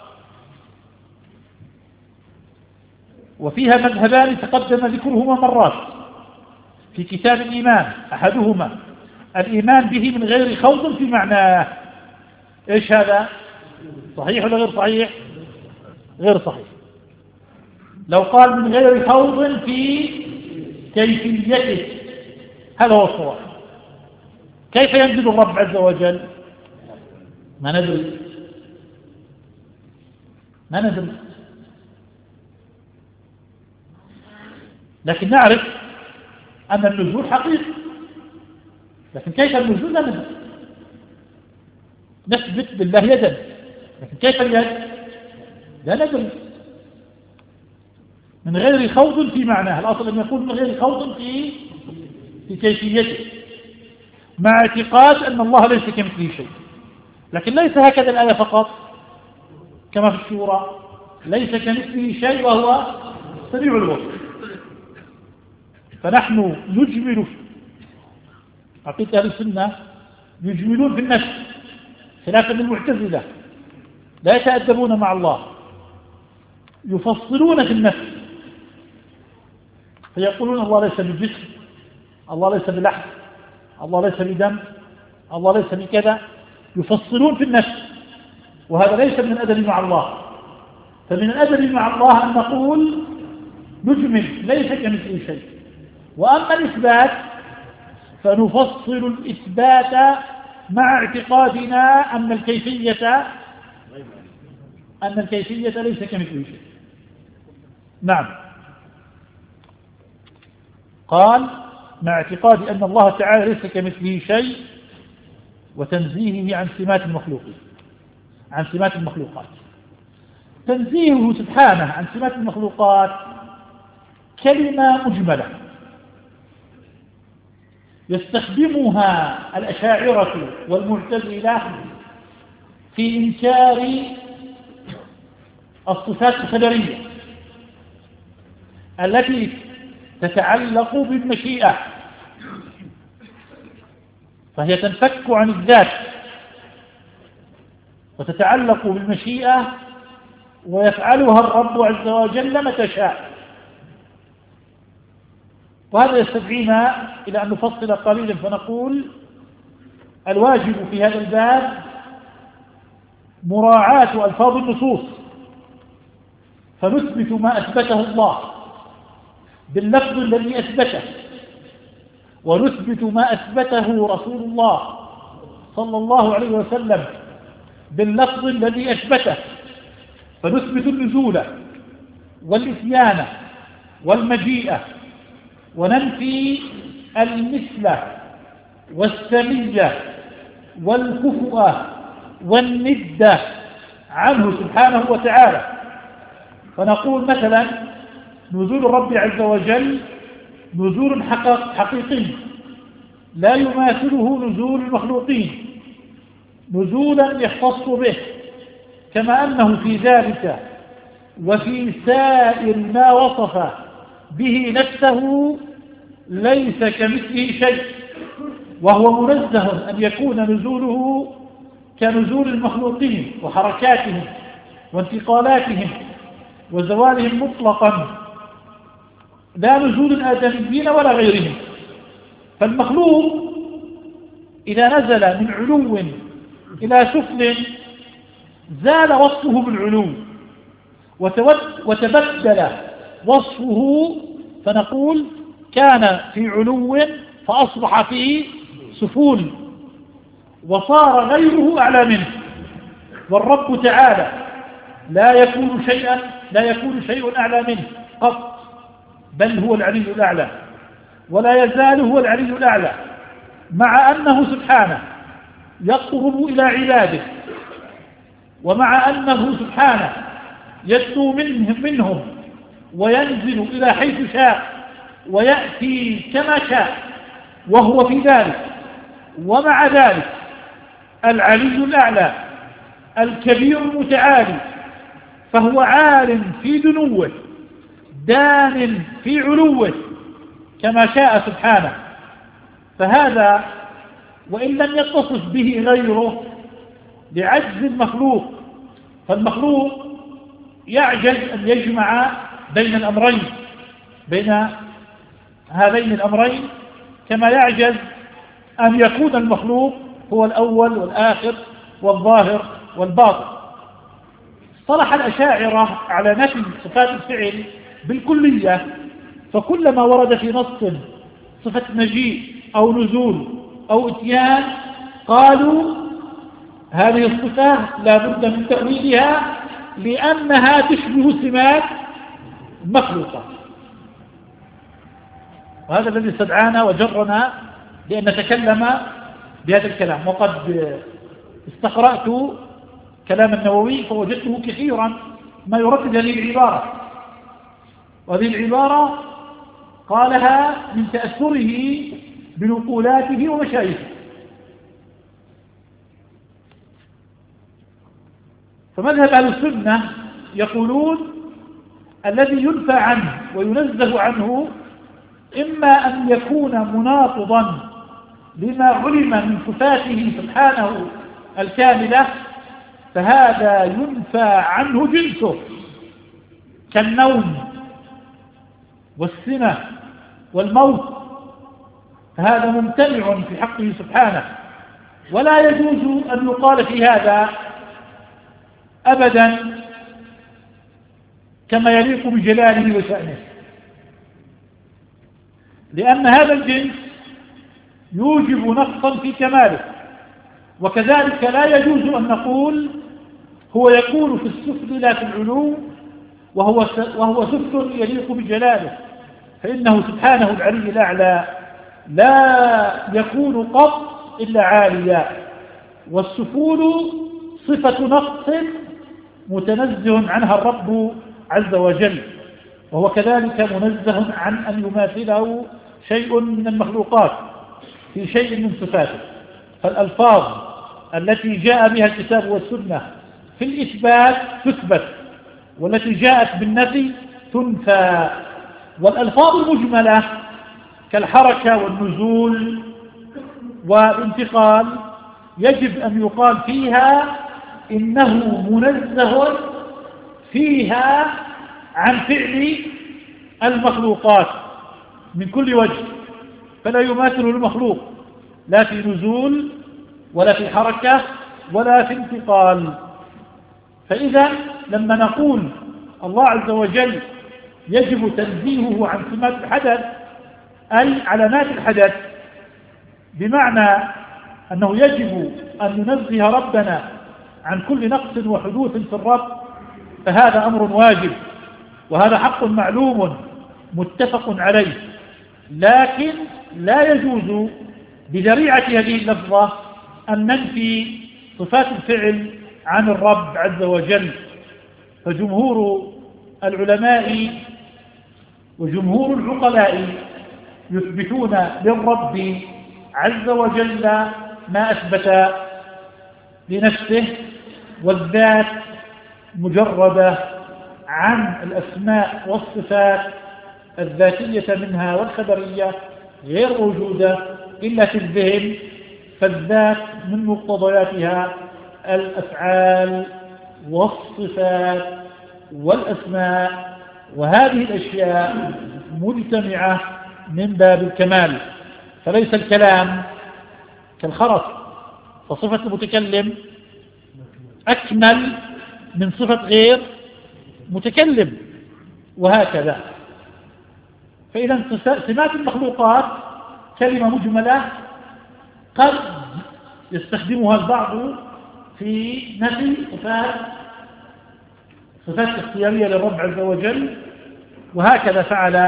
وفيها مذهبان تقدم ذكرهما مرات في كتاب الإيمان، أحدهما الإيمان به من غير خوض في معناه. إيش هذا؟ صحيح ولا غير صحيح؟ غير صحيح. لو قال من غير خوض في كيفيته هذا هو الصواب. كيف ينزل الرب عز وجل؟ ما ندري ما ندري لكن نعرف أن النزول حقيقي، لكن كيف النزول لا ندري. نثبت بالله يدا، لكن كيف اليد لا ندري. من غير خوض في معناه، الأصل أن يكون من غير خوض في في كيفيته، مع اعتقاد أن الله ليس كمثله شيء. لكن ليس هكذا الآية فقط، كما في الشورى: ليس كمثله شيء وهو سميع البصير. فنحن نجمل، عقيدة أهل السنة يجملون في النفس خلافا للمعتزلة، لا يتأدبون مع الله، يفصلون في النفس فيقولون الله ليس بجسم، الله ليس بلحم، الله ليس بدم، الله ليس بكذا، يفصلون في النفس، وهذا ليس من الأدب مع الله. فمن الأدب مع الله أن نقول نجمل ليس كمثله شيء. وأما الإثبات فنفصل الإثبات مع اعتقادنا أن الكيفية أن الكيفية ليس كمثله شيء. نعم. قال: مع اعتقاد أن الله تعالى ليس كمثله شيء وتنزيهه عن سمات المخلوقين عن سمات المخلوقات. تنزيهه سبحانه عن سمات المخلوقات كلمة مجملة يستخدمها الأشاعرة والمعتزلة في إنكار الصفات الخبرية التي تتعلق بالمشيئة. فهي تنفك عن الذات وتتعلق بالمشيئة، ويفعلها الرب عز وجل متى شاء. وهذا يستدعينا إلى أن نفصل قليلا فنقول الواجب في هذا الباب مراعاة ألفاظ النصوص، فنثبت ما أثبته الله باللفظ الذي أثبته، ونثبت ما أثبته رسول الله صلى الله عليه وسلم باللفظ الذي أثبته، فنثبت النزول والإتيان والمجيء، وننفي المثل والسمية والكفؤ والند عنه سبحانه وتعالى. فنقول مثلا نزول الرب عز وجل نزول حقيقي لا يماثله نزول المخلوقين، نزولا يختص به، كما أنه في ذلك وفي سائر ما وصف به نفسه ليس كمثله شيء، وهو منزه أن يكون نزوله كنزول المخلوقين وحركاتهم وانتقالاتهم وزوالهم مطلقا، لا نزول الآدميين ولا غيرهم. فالمخلوق إذا نزل من علو إلى سفل زال وصفه بالعلو وتبدل وصفه، فنقول كان في علو فأصبح في سفول وصار غيره أعلى منه. والرب تعالى لا يكون شيئا لا يكون شيء أعلى منه قط، بل هو العلي الأعلى ولا يزال هو العلي الأعلى، مع أنه سبحانه يقرب إلى عباده، ومع أنه سبحانه يدنو منهم, منهم وينزل إلى حيث شاء ويأتي كما شاء، وهو في ذلك ومع ذلك العلي الأعلى الكبير المتعالي، فهو عال في دنوه دان في علوه كما شاء سبحانه. فهذا وإن لم يتصف به غيره لعجز المخلوق، فالمخلوق يعجز أن يجمع بين الأمرين بين هذين الأمرين، كما يعجز أن يكون المخلوق هو الأول والآخر والظاهر والباطن. اصطلح الأشاعرة على نفي صفات الفعل بالكلية، فكلما ورد في نص صفة مجيء أو نزول أو اتيان قالوا هذه الصفة لا بد من تأويلها لأنها تشبه سمات مخلوقة. وهذا الذي استدعانا وجرنا لأن نتكلم بهذا الكلام. وقد استقرأت كلام النووي فوجدته كثيرا ما يردد هذه العبارة، وهذه العبارة قالها من تأثره بنقولاته ومشايخه. فمذهب أهل السنة يقولون الذي ينفى عنه وينزه عنه إما أن يكون مناقضا لما علم من صفاته سبحانه الكاملة، فهذا ينفى عنه جنسه كالنوم والسنة والموت، فهذا ممتنع في حقه سبحانه، ولا يجوز أن يقال في هذا أبدا كما يليق بجلاله وشأنه، لأن هذا الجنس يوجب نقصا في كماله. وكذلك لا يجوز أن نقول هو يكون في السفل لا في العلو وهو وهو سفل يليق بجلاله، فإنه سبحانه العلي الأعلى لا يكون قط إلا عاليا، والسفول صفة نقص متنزه عنها الرب عز وجل، وهو كذلك منزه عن أن يماثله شيء من المخلوقات في شيء من صفاته. فالألفاظ التي جاء بها الكتاب والسنة في الإثبات تثبت، والتي جاءت بالنفي تنفى. والألفاظ المجملة كالحركة والنزول والانتقال يجب أن يقال فيها إنه منزه فيها عن فعل المخلوقات من كل وجه، فلا يماثل المخلوق لا في نزول ولا في حركة ولا في انتقال. فإذا لما نقول الله عز وجل يجب تنزيهه عن سمات الحدث أي علامات الحدث، بمعنى أنه يجب أن ننزه ربنا عن كل نقص وحدوث في الرب، فهذا أمر واجب وهذا حق معلوم متفق عليه. لكن لا يجوز بذريعة هذه اللفظة أن ننفي صفات الفعل عن الرب عز وجل. فجمهور العلماء وجمهور العقلاء يثبتون للرب عز وجل ما أثبت لنفسه، والذات مجردة عن الأسماء والصفات الذاتية منها والخبرية غير موجودة إلا في الذهن، فالذات من مقتضياتها الأفعال والصفات والأسماء، وهذه الأشياء مجتمعة من باب الكمال. فليس الكلام كالخرس، فصفة المتكلم أكمل من صفة غير متكلم، وهكذا. فإذا سمات المخلوقات كلمة مجملة قد يستخدمها البعض في نفي صفات صفات اختيارية للرب عز وجل، وهكذا فعل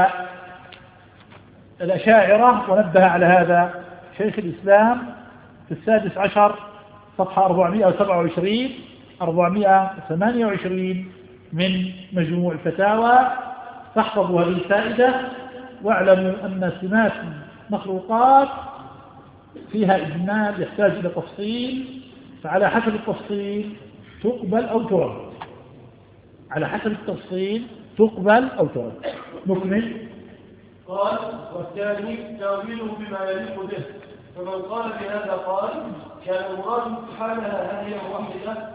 الأشاعرة، ونبه على هذا شيخ الإسلام في السادس عشر صفحة أربعمائة وسبعة وعشرين أربعمائة وثمانية وعشرين من مجموع الفتاوى. فاحفظوا هذه الفائدة واعلموا أن سمات المخلوقات فيها إجمال يحتاج إلى تفصيل، فعلى حسب التفصيل تقبل أو ترد، على حسب التفصيل تقبل أو ترد. نكمل. قال: والثاني تأويله بما يليق به، فمن قال بهذا قال كان المراد سبحانها هي واحدة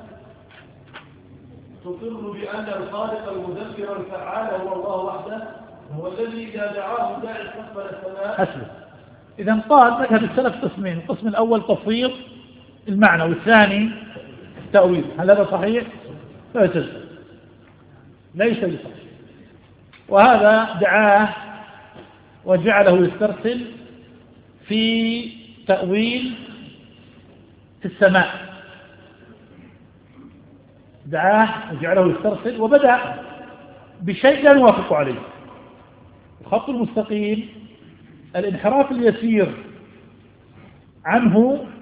تقر بأن الخالق المدبر الفعال هو الله وحده، هو الذي إذا دعاه داعي استقبل السماء. حسنا. إذا قال مذهب السلف قسمين، القسم الأول تفويض المعنى، والثاني التأويل. هل هذا صحيح؟ لا يتجد، ليس بصحيح. وهذا دعاه وجعله يسترسل في تأويل في السماء، دعاه وجعله يسترسل، وبدأ بشيء لا نوافق عليه. الخط المستقيم الانحراف اليسير عنه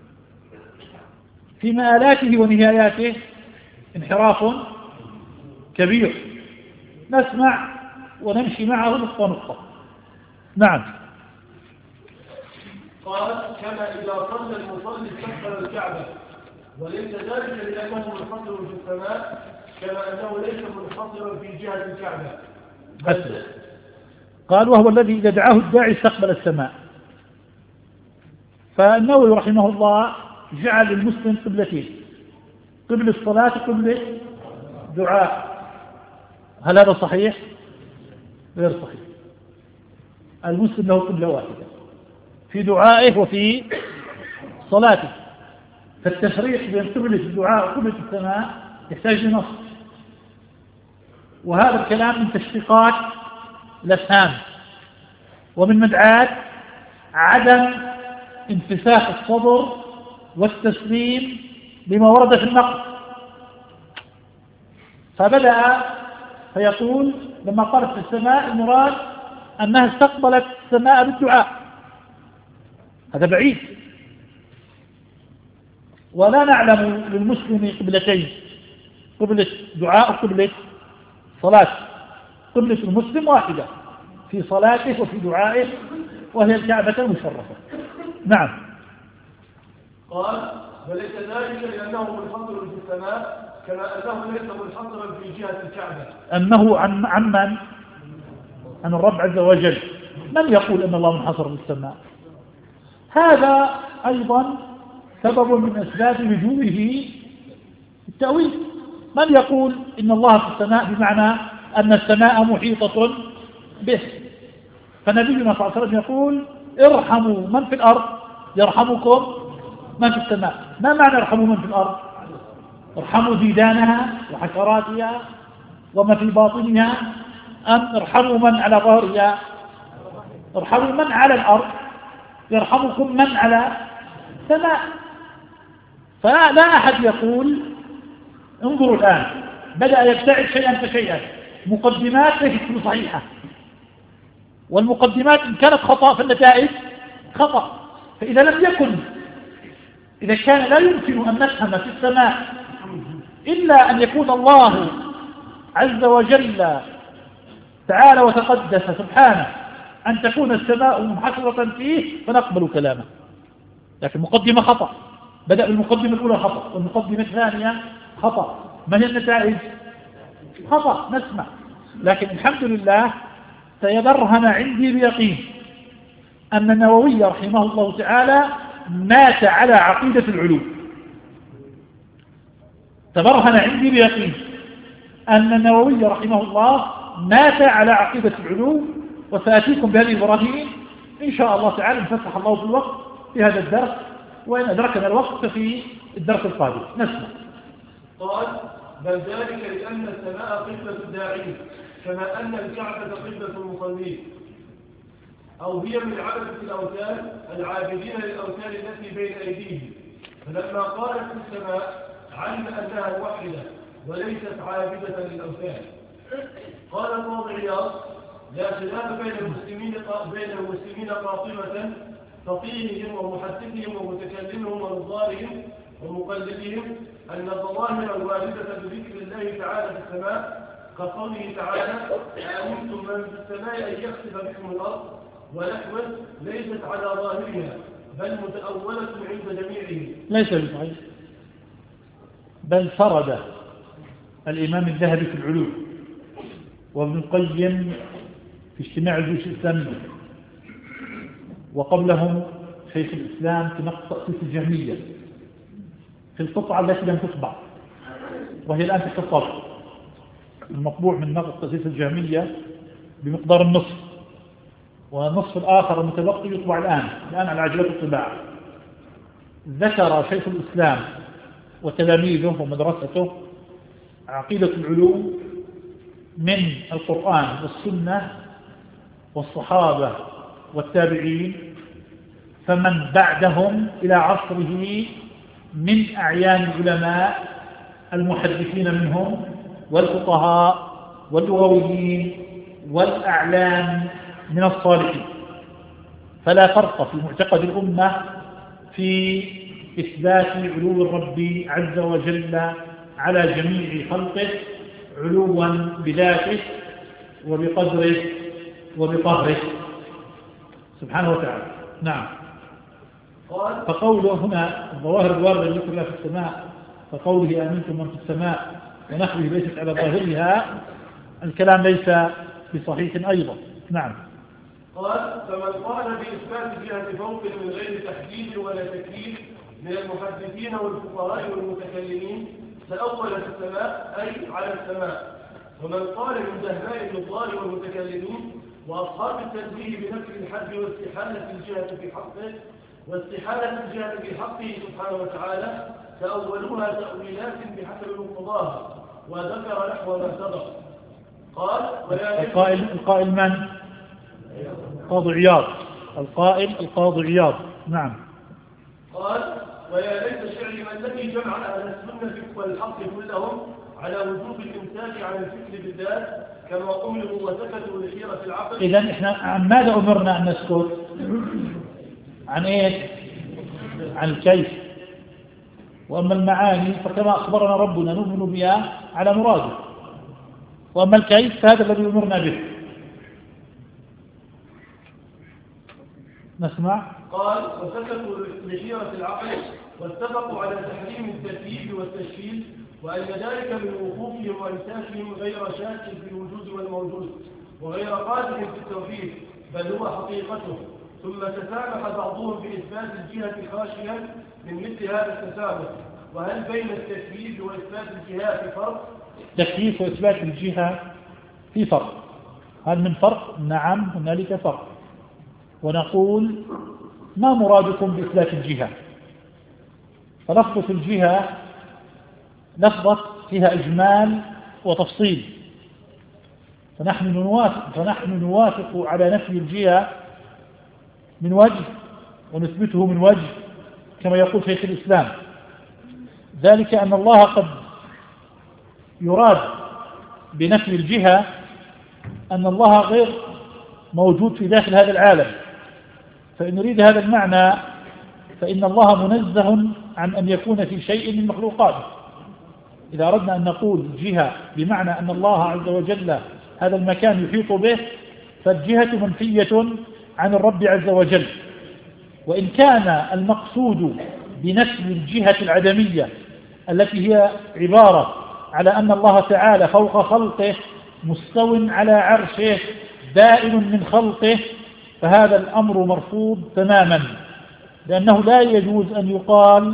في مآلاته ونهاياته انحراف كبير، نسمع ونمشي معه نقطة نقطة. نعم. قال: كما إذا صلى المصلي استقبل الكعبة، وليس ذلك لأنه منحصر في السماء، كما أنه ليس منحصرا في جهة الكعبة. حسنا. قال: وهو الذي إذا دعاه الداعي استقبل السماء. فالنووي رحمه الله جعل المسلم قبلتين، قبل الصلاة قبل دعاء. هل هذا صحيح؟ غير صحيح. المسلم له قبلة واحدة في دعائه وفي صلاته، فالتفريق بين قبلة الدعاء وقبلة السماء يحتاج لنص، وهذا الكلام من تشقيقات الأفهام ومن مدعاة عدم انفساخ الصدر والتسليم لما ورد في النقل. فبدأ فيقول لما قالت في السماء المراد أنها استقبلت السماء بالدعاء، هذا بعيد، ولا نعلم للمسلم قبلتين، قبلة دعاء وقبلة صلاة. قبلة المسلم واحدة في صلاته وفي دعائه، وهي الكعبة المشرفة. نعم. قال: وليس ذلك لأنه منحصر في السماء، كما أنه ليس منحصرا في جهة الكعبة. أنه عن عمن عن الرب عز وجل. من يقول أن الله منحصر في السماء؟ هذا أيضا سبب من أسباب لزومه التأويل. من يقول إن الله في السماء بمعنى أن السماء محيطة به؟ فنبينا صلى الله عليه وسلم يقول ارحموا من في الأرض يرحمكم من في السماء. ما معنى ارحموا من في الأرض؟ ارحموا ديدانها وحشراتها وما في باطنها، أم ارحموا من على ظهرها؟ ارحموا من على الأرض يرحمكم من على السماء. فلا أحد يقول انظروا الآن بدأ يبتعد شيئا فشيئا، مقدمات ليست صحيحة، والمقدمات إن كانت خطأ فالنتائج خطأ. فإذا لم يكن إذا كان لا يمكن أن نفهم في السماء إلا أن يكون الله عز وجل تعالى وتقدس سبحانه أن تكون السماء منحصرة فيه فنقبل كلامه. لكن مقدمة خطأ، بدأ بالمقدمة الأولى خطأ والمقدمة الثانية خطأ، ما هي النتائج؟ خطأ. نسمع. لكن الحمد لله سيبرهن عندي بيقين أن النووي رحمه الله تعالى مات على عقيدة العلو. تبرهن عندي بيقين أن النووي رحمه الله مات على عقيدة العلو، وسأتيكم بهذه البراهين إن شاء الله تعالى إن فتح الله في الوقت في هذا الدرس، وإن أدركنا الوقت في الدرس القادم. نسمع. قال بل ذلك لأن السماء قبلة الداعين كما أن الكعبة قبلة المصلين، أو هي من عبدة الأوثان العابدين للأوثان التي بين أيديهم. فلما قالت في السماء علم أنها موحدة وليست عابدة للأوثان. قال القاضي عياض لا خلاف بين المسلمين بين المسلمين قاطبة فقيههم ومحدثهم ومتكلمهم ونظارهم ومقلدهم أن الظواهر الواردة بذكر الله تعالى في السماء كقوله تعالى أأمنتم من في السماء أن يخسف بكم الأرض ونحوه ليست على ظاهرها بل متأولة عند جميعهم. ليس بصحيح، بل فرد الإمام الذهبي في العلوم وابن القيم في اجتماع الجيوش الإسلامية، وقبلهم شيخ الإسلام في نقد تأسيس الجهمية في القطعة التي لم تطبع وهي الآن في الطبع، المطبوع من نقد تأسيس الجهمية بمقدار النصف، والنصف الآخر المتبقي يطبع الآن الآن على عجلة الطباعة. ذكر شيخ الإسلام وتلاميذه ومدرسته عقيدة العلوم من القرآن والسنة والصحابة والتابعين فمن بعدهم إلى عصره من أعيان العلماء المحدثين منهم والفقهاء واللغويين والأعلام من الصالحين. فلا فرق في معتقد الأمة في إثبات علو الرب عز وجل على جميع خلقه علوا بذاته وبقدره وبقهره سبحانه وتعالى. نعم. فقوله هنا الظواهر الواردة التي لا في السماء فقوله آمنتم من في السماء ونحوه ليست على ظاهرها الكلام ليس بصحيح أيضا. نعم. قال فمن قال بإثبات جهة فوق من غير تحديد ولا تكليف من المحدثين والفقهاء والمتكلمين تأول في السماء أي على السماء. ومن قال من جهلاء النظار والمتكلمين وأصحاب التنزيه بنفي الحد واستحالة الجهة في حقه واستحالة الجهة في حقه سبحانه وتعالى تأولوها تأويلات بحسب مقتضاها وذكر نحو ما سبق. قال القائل القائل من؟ القاضي عياض. القائل القاضي عياض. نعم. قال ويا ليت شعري ما الذي جمع أهل السنة والحق كلهم على وجوب الإمساك عن الفكر بالذات كما أمروا وسكتوا لحيرة العقل. إذن إحنا عن ماذا أمرنا أن نسكت؟ عن إيه؟ عن الكيف. وأما المعاني فكما أخبرنا ربنا نؤمن بها على مراده، وأما الكيف فهذا الذي أمرنا به. نسمع. قال وسكتوا لحيرة العقل واتفقوا على تحريم التكييف والتشكيل وأن ذلك من وقوفهم وإمساكهم غير شاك في الوجود والموجود وغير قادر في التوحيد بل هو حقيقته ثم تسامح بعضهم بإثبات الجهة خاشيا من مثل هذا التسامح. وهل بين التكييف وإثبات الجهة فرق؟ تكييف وإثبات الجهة في فرق. هل من فرق؟ نعم هنالك فرق. ونقول ما مرادكم بإثبات الجهة؟ فلفظة الجهة لفظة فيها إجمال وتفصيل، فنحن نوافق, فنحن نوافق على نفي الجهة من وجه ونثبته من وجه كما يقول شيخ الإسلام، ذلك أن الله قد يراد بنفي الجهة أن الله غير موجود في داخل هذا العالم. فإن نريد هذا المعنى فإن الله منزه عن أن يكون في شيء من مخلوقاته. إذا أردنا أن نقول جهة بمعنى أن الله عز وجل هذا المكان يحيط به، فالجهة منفية عن الرب عز وجل. وإن كان المقصود بنفي الجهة العدمية التي هي عبارة على أن الله تعالى فوق خلقه مستو على عرشه دائم من خلقه، فهذا الأمر مرفوض تماما، لأنه لا يجوز أن يقال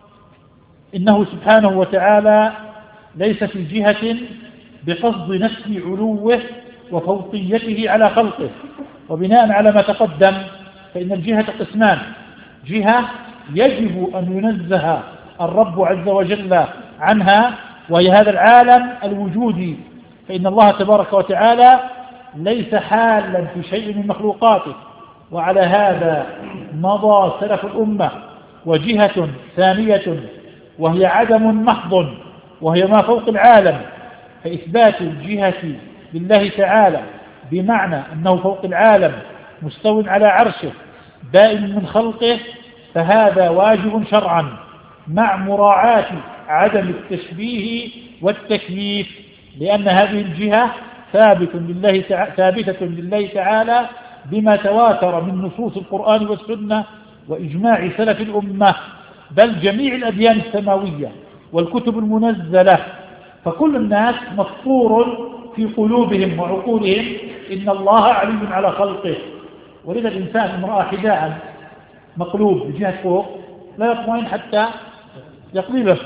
إنه سبحانه وتعالى ليس في جهة بقصد نفي علوه وفوقيته على خلقه. وبناء على ما تقدم فإن الجهة قسمان: جهة يجب أن ينزه الرب عز وجل عنها وهي هذا العالم الوجودي، فإن الله تبارك وتعالى ليس حالا في شيء من مخلوقاته، وعلى هذا مضى سلف الأمة. وجهة ثانية وهي عدم محض وهي ما فوق العالم، فإثبات الجهة لله تعالى بمعنى أنه فوق العالم مستو على عرشه دائم من خلقه، فهذا واجب شرعا مع مراعاة عدم التشبيه والتكييف، لأن هذه الجهة ثابت لله تعالى ثابتة لله تعالى بما تواتر من نصوص القرآن والسنة وإجماع سلف الأمة، بل جميع الأديان السماوية والكتب المنزلة. فكل الناس مفطور في قلوبهم وعقولهم إن الله علي على خلقه. ولذا الإنسان إن رأى حذاء مقلوب بجهة فوق لا يطمئن حتى يقلبه،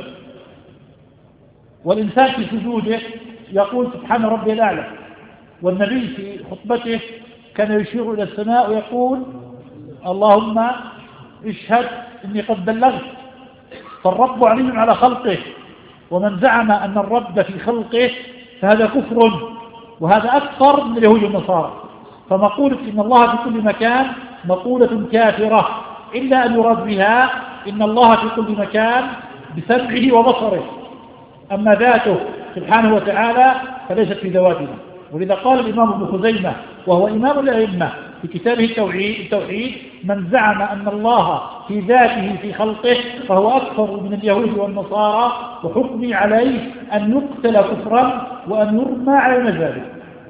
والإنسان في سجوده يقول سبحان ربي الأعلى. والنبي في خطبته كان يشير إلى السماء ويقول اللهم اشهد إني قد بلغت. فالرب علي على خلقه، ومن زعم أن الرب في خلقه فهذا كفر، وهذا أكثر من اليهود والنصارى. فمقولة إن الله في كل مكان مقولة كافرة، إلا أن يراد بها إن الله في كل مكان بسمعه وبصره، أما ذاته سبحانه وتعالى فليست في ذواتنا. ولذا قال الإمام ابن خزيمة وهو إمام الأئمة في كتابه التوحيد, التوحيد من زعم أن الله في ذاته في خلقه فهو أكثر من اليهود والنصارى، وحكمي عليه أن يقتل كفرا وأن يرمى على المزابل.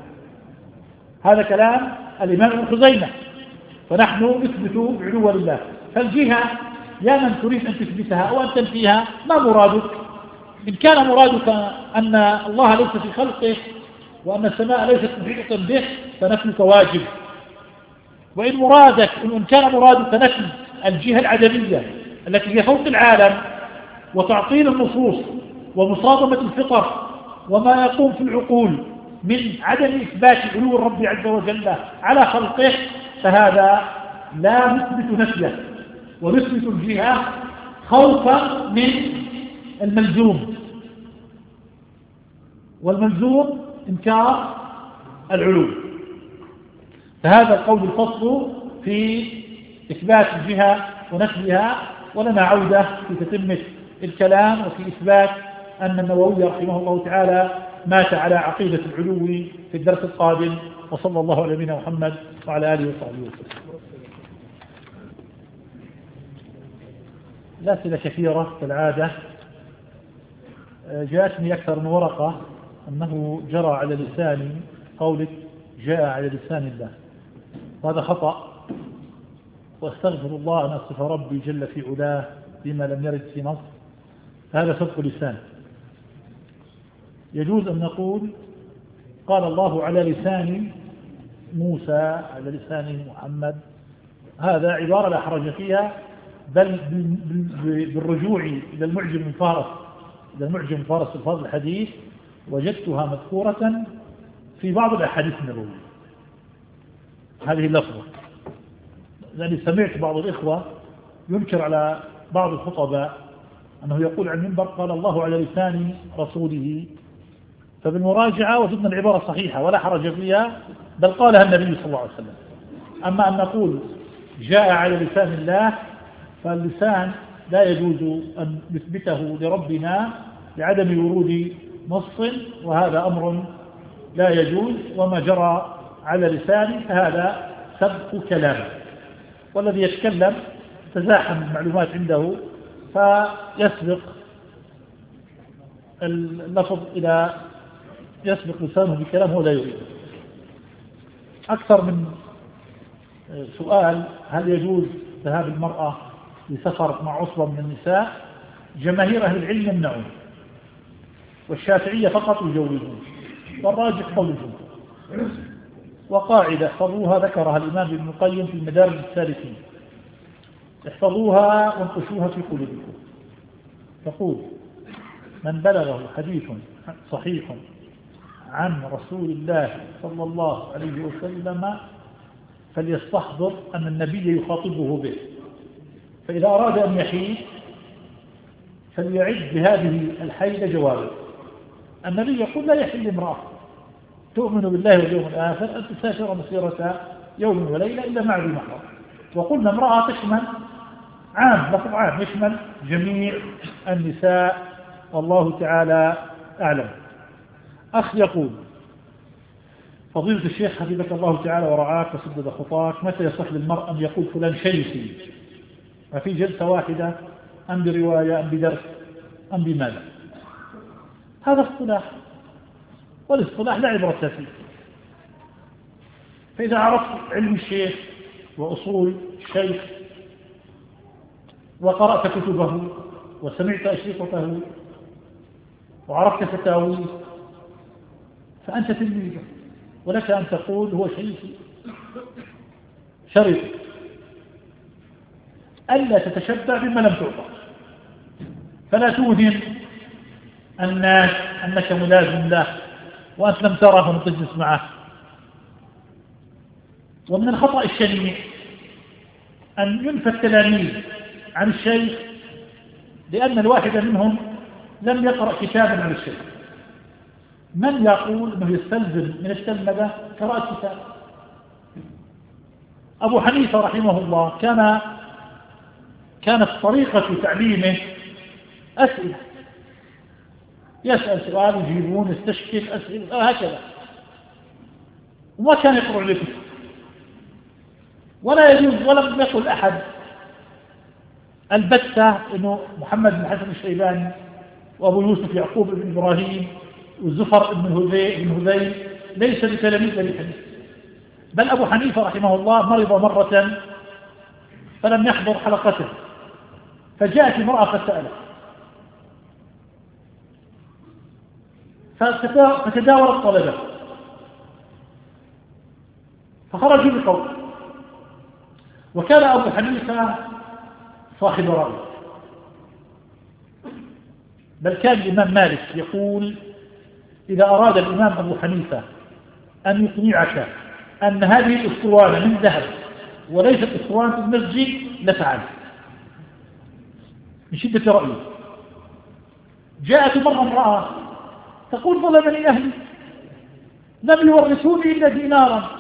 هذا كلام الإمام ابن خزيمة. فنحن نثبت علو الله. فالجهة يا من تريد أن تثبتها أو أن تنفيها ما مرادك؟ إن كان مرادك أن الله ليس في خلقه وأن السماء ليست محيطة به فنفيك واجب. وإن مرادك إن كان مرادك نفي الجهة العدمية التي هي فوق العالم وتعطيل النصوص ومصادمة الفطر وما يقوم في العقول من عدم إثبات علو الرب عز وجل على خلقه، فهذا لا نثبت نفيه ونثبت الجهة خوفا من الملزوم، والملزوم إنكار العلو. فهذا القول الفصل في إثبات الجهة ونفيها. ولنا عودة في تتمة الكلام وفي إثبات أن النووي رحمه الله تعالى مات على عقيدة العلو في الدرس القادم. وصلى الله على نبينا محمد وعلى آله وصحبه وسلم. الأسئلة كثيرة كالعادة. جاءتني أكثر من ورقة أنه جرى على لساني قولك جاء على لسان الله، وهذا خطأ، واستغفر الله أن أصف ربي جل في علاه بما لم يرد في نص، هذا صدق لسان. يجوز أن نقول قال الله على لسان موسى، على لسان محمد، هذا عبارة لا حرج فيها، بل بالرجوع إلى المعجم من فارس إلى المعجم من فارس الفاظ الحديث وجدتها مذكورة في بعض الأحاديث النبوية هذه اللفظة. لأني سمعت بعض الإخوة ينكر على بعض الخطباء أنه يقول عن المنبر قال الله على لسان رسوله، فبالمراجعة وجدنا العبارة صحيحة ولا حرج فيها، بل قالها النبي صلى الله عليه وسلم. أما أن نقول جاء على لسان الله، فاللسان لا يجوز أن نثبته لربنا لعدم ورود نص، وهذا أمر لا يجوز، وما جرى على لسانه فهذا سبق كلامه، والذي يتكلم تزاحم المعلومات عنده فيسبق اللفظ إلى يسبق لسانه بكلامه ولا يريد. أكثر من سؤال: هل يجوز ذهاب المرأة لسفر مع عصبة من النساء؟ جماهير أهل العلم يمنعون، والشافعية فقط يجوزون، والراجح قول الجمهور. وقاعدة احفظوها ذكرها الإمام ابن القيم في مدارج السالكين، احفظوها وانقشوها في قلوبكم. تقول: من بلغه حديث صحيح عن رسول الله صلى الله عليه وسلم فليستحضر أن النبي يخاطبه به، فإذا أراد أن يحيد فليعد بهذه الحيدة جوابه. النبي يقول: لا يحل امرأة تؤمن بالله واليوم الآخر أن تسافر مسيرة يوم وليلة إلا مع ذي محرم. وقلنا امرأة تشمل عام، لفظ عام يشمل جميع النساء، والله تعالى أعلم. أخ يقول: فضيلة الشيخ حفظك الله تعالى ورعاك وسدد خطاك، متى يصح للمرء أن يقول فلان شيخي؟ ففي جلسة واحدة أم برواية أم بدرس أم بماذا؟ هذا اصطلاح، والاصطلاح لا عبرة فيه. فإذا عرفت علم الشيخ وأصول الشيخ وقرأت كتبه وسمعت أشرطته وعرفت فتاويه فأنت تلميذه، ولك أن تقول هو شيخي. شرط ألا تتشبع بما لم تعطى، فلا توهم الناس أنك ملازم له وأنت لم تره ولم تجلس معه. ومن الخطأ الشنيع أن ينفى التلاميذ عن الشيخ لأن الواحد منهم لم يقرأ كتابا عن الشيخ. من يقول أنه يستلزم من التلمذة قراءة كتاب؟ أبو حنيفة رحمه الله كان كانت طريقة تعليمه أسئلة، يسأل سؤال يجيبون، يستشكل أسئلة هكذا، وما كان يقرأ عليه كتب. ولا يجوز ولم يقل أحد البتة أنه محمد بن حسن الشيباني وأبو يوسف يعقوب بن إبراهيم والزفر بن هذيل ليس بتلاميذ أبي حنيفة. بل أبو حنيفة رحمه الله مرض مرة فلم يحضر حلقته، فجاءت امرأة فسأله، فتداول الطلبة فخرجوا بقول. وكان أبو حنيفة صاحب رأي، بل كان الإمام مالك يقول: إذا أراد الإمام أبو حنيفة أن يقنعك أن هذه الأسطوانة من ذهب وليست أسطوانة المسجد لفعل، من شدة رأيه. جاءت مرة امرأة تقول: ظلمني أهلي لم يورثوني إلا دينارا.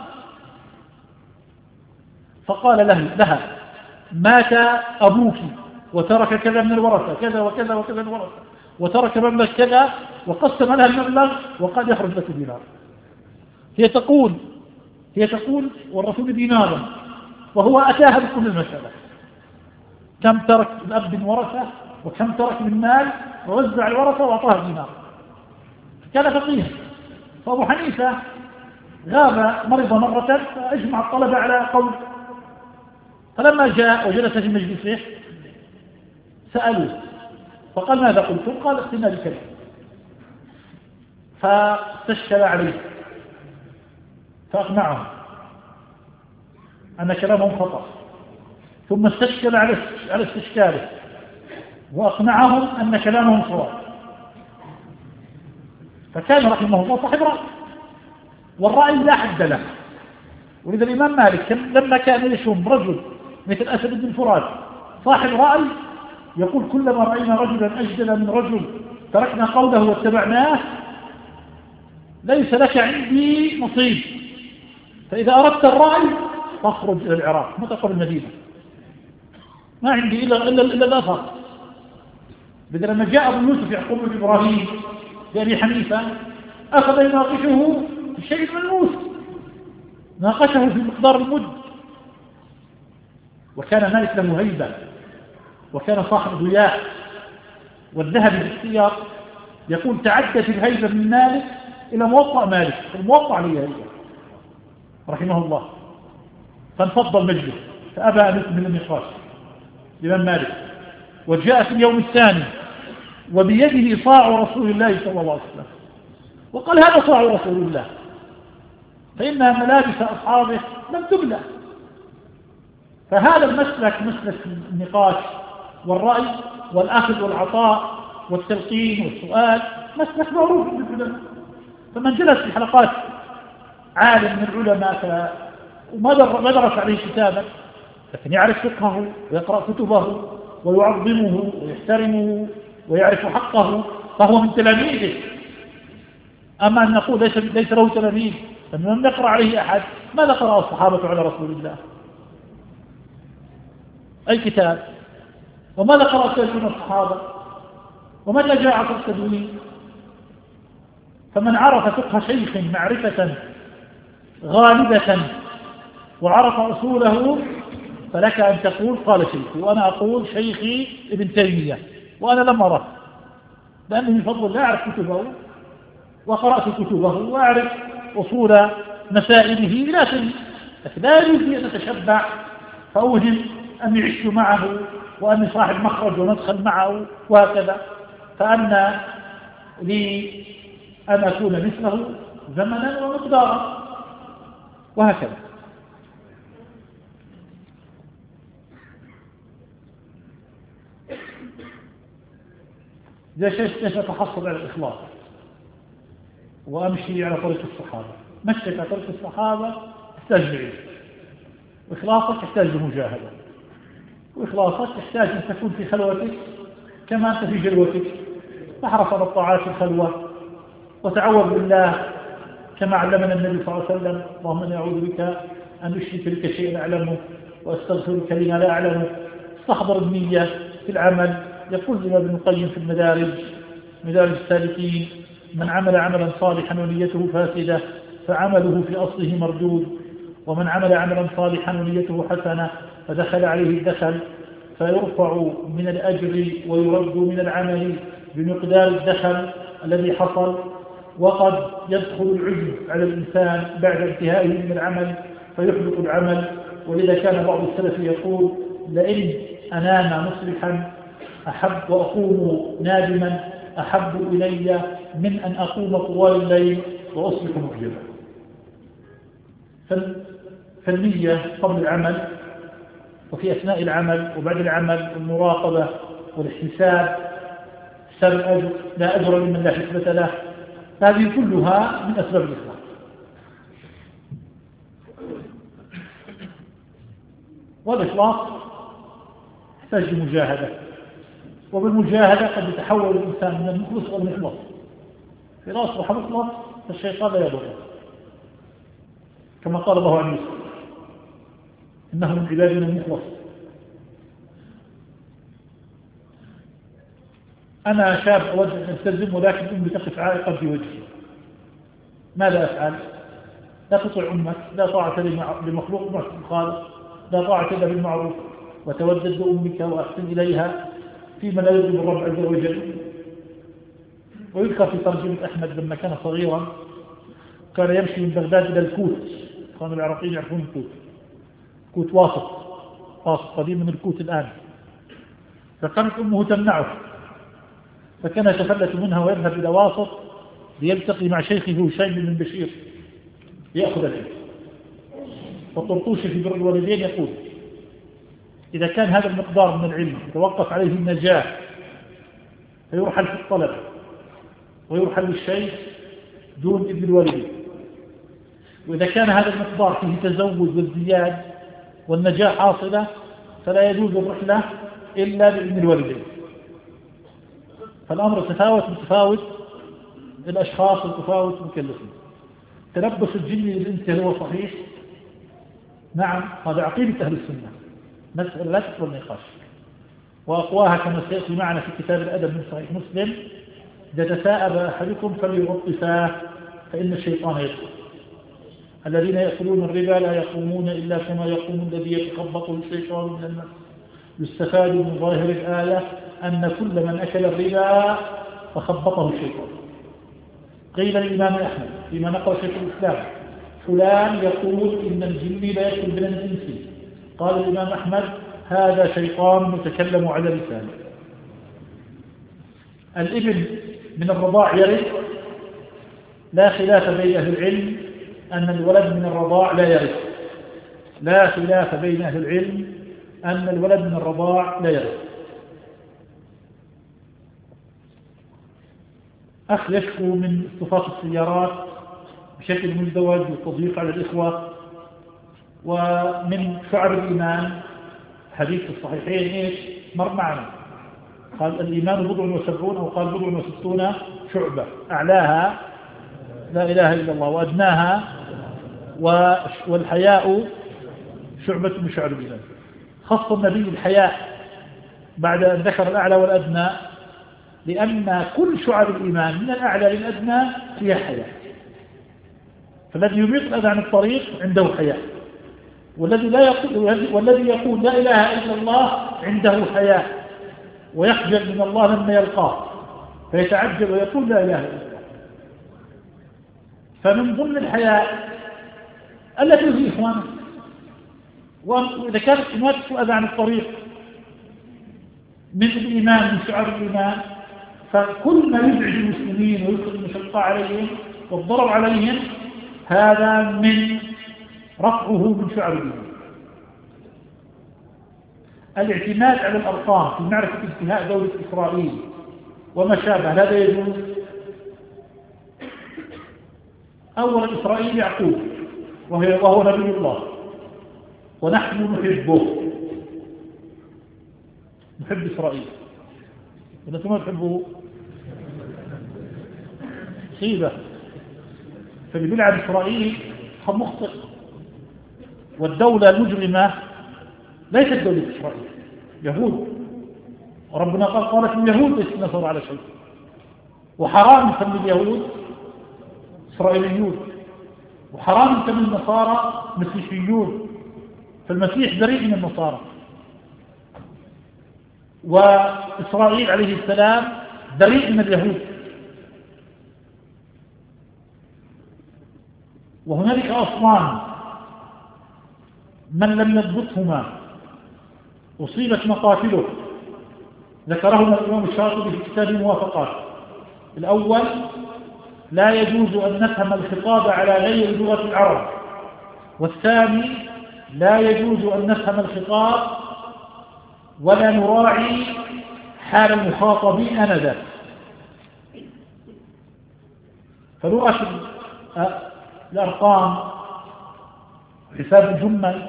فقال له لها: مات أبوك وترك كذا من الورثة، كذا وكذا وكذا من الورثة، وترك مبلغ كذا، وقسم لها المبلغ وقد يخرج لك دينار. هي تقول هي تقول ورثوني دينارا، وهو أتاها بكل المسألة، كم ترك الأب من ورثة وكم ترك من مال، ووزع الورثة وأعطاها دينار. كان فقيها. فأبو حنيفة غاب مرض مرة فأجمع الطلبة على قول، فلما جاء وجلس في مجلسه سألوه فقال: ماذا قلت؟ قال: اختنا بكذا. فاستشكل عليه فأقنعهم أن كلامهم خطأ، ثم استشكل على استشكاله وأقنعهم أن كلامهم صواب، فكان رحمه الله صاحب رأي، والرأي لا حد له. ولذا الإمام مالك لما كان يشوم رجل مثل أسد بن فرات صاحب رأي يقول كلما رأينا رجلا أجدل من رجل تركنا قوله واتبعناه، ليس لك عندي نصيب، فإذا أردت الرأي فاخرج إلى العراق، ما تقرب المدينة، ما عندي إلا, إلا, إلا الأثر. بدل لما جاء أبو يوسف يعقوب بن إبراهيم لأبي حنيفة أخذ يناقشه في شيء ملموس، ناقشه في مقدار المد، وكان مالك له هيبة، وكان صاحب ضياء. والذهبي في السياق يقول تعدت الهيبة من مالك إلى موطأ مالك، الموطأ لي هيبة رحمه الله، فانفض المجلس فأبى أن يكمل النقاش الإمام مالك. وجاء في اليوم الثاني وبيده صاع رسول الله صلى الله عليه وسلم، وقال هذا صاع رسول الله، فإنها ملابس أصحابه لم تبلى. فهذا المسلك مسلك النقاش والرأي والأخذ والعطاء والتلقين والسؤال مسلك معروف بالعلماء. فمن جلس في حلقات عالم من العلماء وما درس عليه كتابا لكن يعرف فقهه ويقرأ كتبه ويعظمه ويحترمه ويعرف حقه فهو من تلاميذه. أما أن نقول ليس, ليس له تلاميذ، فمن يقرأ عليه أحد ماذا قرأ الصحابة على رسول الله؟ أي كتاب؟ وماذا قرأ تلاميذ الصحابة؟ ومتى جاء عصر التدوين؟ فمن عرف فقه شيخ معرفة غالبة وعرف أصوله فلك أن تقول قال شيخي، وأنا أقول شيخي ابن تيمية، وأنا لم أره لأنه من فضل الله أعرف كتبه وقرأت كتبه وأعرف أصول مسائله إلى سنة، لكن لا يجوز أن أتشبع فأوهم أني عشت معه وأني صاحب مخرج وندخل معه وهكذا، فأن لي أن أكون مثله زمنا ومقدارا وهكذا. إذا كيف أتحصل على الإخلاص وأمشي على طريق الصحابة؟ مشيت على طريق الصحابة تحتاج بعيد، وإخلاصك تحتاج لمجاهدة، وإخلاصك تحتاج أن تكون في خلوتك كما أنت في جلوتك، تحرص على الطاعات الخلوة وتعوذ بالله كما علمنا النبي صلى الله عليه وسلم: اللهم إني أعوذ بك أن أشرك بك شيئا أعلمه وأستغفرك لما لا أعلمه. استحضر النية في العمل. يقول لنا ابن القيم في المدارج مدارج السالكين: من عمل عملا صالحا ونيته فاسدة فعمله في أصله مردود، ومن عمل عملا صالحا ونيته حسنة فدخل عليه الدخل فيرفع من الأجر ويرد من العمل بمقدار الدخل الذي حصل. وقد يدخل العجب على الإنسان بعد انتهائه من العمل فيحبط العمل. ولذا كان بعض السلف يقول: لئن أنام مصلحا أحب وأقوم نادما أحب إلي من أن أقوم طوال الليل وأصبح مكذبا. فالنية قبل العمل وفي أثناء العمل وبعد العمل، المراقبة والاحتساب، حساب الأجر، لا أجر لمن لا حسبة له، هذه كلها من أسباب الإخلاص. والإخلاص يحتاج لمجاهدة، وبالمجاهدة قد يتحول الإنسان من المخلص إلى المخلص. إذا أصبح مخلص فالشيطان لا يضره، كما قال الله عن يوسف: إنه من عبادنا المخلص. أنا شاب أود أن أستلزم، ولكن أمي تقف عائقا في وجهي، ماذا أفعل؟ لا تطع أمك، لا طاعة لمخلوق مع الخالق، لا طاعة إلا بالمعروف، وتودد لأمك وأحسن إليها فيما لا يرضي الرب عز وجل. ويذكر في ترجمة أحمد لما كان صغيرا كان يمشي من بغداد إلى الكوت، كانوا العراقيين يعرفون الكوت، كوت واسط واسط قديم من الكوت الآن. فكانت أمه تمنعه، فكان يتفلت منها ويذهب إلى واسط ليلتقي مع شيخه هشيم بن بشير يأخذ العلم. والطرطوشي في بر الوالدين يقول: إذا كان هذا المقدار من العلم يتوقف عليه النجاح فيرحل في الطلب ويرحل للشيخ دون ابن الوالد، وإذا كان هذا المقدار فيه تزود والزياد والنجاح حاصلة فلا يجوز الرحلة إلا بابن الوالدين. فالأمر تفاوت متفاوت الأشخاص وتفاوت مكلفين. تلبس الجن للإنس هل هو صحيح؟ نعم، هذا عقيدة أهل السنة، مسألة لا تقبل النقاش، وأقواها كما سيأتي معنا في كتاب الأدب من صحيح مسلم: إذا تثاءب أحدكم فليغط فاه فإن الشيطان يدخل. الذين يأكلون الربا لا يقومون إلا كما يقوم الذي يتخبطه الشيطان من المس. يستفاد من ظاهر الآية أن كل من أكل الربا فخبطه الشيطان. قيل للإمام أحمد فيما نقل شيخ الإسلام: فلان يقول إن الجن لا يأكل من الإنس. قال الإمام أحمد: هذا شيطان متكلم على لسانه. الابن من الرضاع يرث، لا خلاف بين أهل العلم أن الولد من الرضاع لا يرث، لا خلاف بين أهل العلم أن الولد من الرضاع لا يرث. أخ يشكو من اصطفاف السيارات بشكل مزدوج والتضييق على الإخوة، ومن شعب الإيمان حديث الصحيحين إيش مر معنا، قال الإيمان بضع وسبعون أو قال بضع وستون شعبة، أعلاها لا إله إلا الله وأدناها والحياء شعبة من شعب الإيمان. خص النبي الحياء بعد أن ذكر الأعلى والأدنى لأن كل شعب الإيمان من الأعلى للأدنى فيها حياء، فالذي يميط الأذى عن الطريق عنده حياء، والذي لا يقول والذي يقول لا إله إلا الله عنده حياء ويخجل من الله لما يلقاه فيتعجب ويقول لا إله إلا الله. فمن ضمن الحياء ألا تؤذي إخوانك، وإذا كانت إماتة الأذى عن الطريق من الإيمان من شعب الإيمان، فكل ما يزعج المسلمين ويلقي المشقة عليهم والضرر عليهم هذا من رفعه من شعب الإيمان. الاعتماد على الأرقام في معرفة انتهاء دولة إسرائيل وما شابه هذا يجوز. أول إسرائيل يعقوب وهو نبي الله ونحن نحبه، نحب إسرائيل، ونحن ما نحبه صيبة. فاللي بيلعب إسرائيل هو مخطئ، والدولة المجرمة ليست دولة إسرائيل، يهود، وربنا قال قالت اليهود ليست نصر على شيء، وحرام يسمي اليهود إسرائيليون، وحرام يسمي النصارى مسيحيون، فالمسيح بريء من النصارى، وإسرائيل عليه السلام بريء من اليهود. وهنالك أصنام من لم يضبطهما أصيبت مقاتله، ذكرهما الإمام الشاطبي في كتاب الموافقات. الأول: لا يجوز أن نفهم الخطاب على غير لغة العرب. والثاني: لا يجوز أن نفهم الخطاب ولا نراعي حال المخاطبين آنذاك. فلغة الأرقام حساب الجمل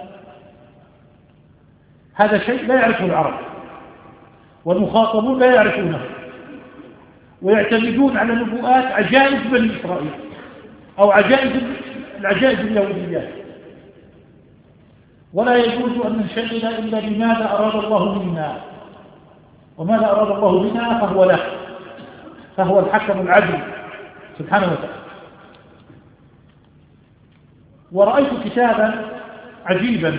هذا شيء لا يعرفه العرب، والمخاطبون لا يعرفونه، ويعتمدون على نبوءات عجائز بني إسرائيل أو عجائز العجائز اليهوديات. ولا يجوز أن ننشغل إلا بماذا أراد الله منا، وماذا أراد الله منا فهو له، فهو الحكم العدل سبحانه وتعالى. ورأيت كتابا عجيبا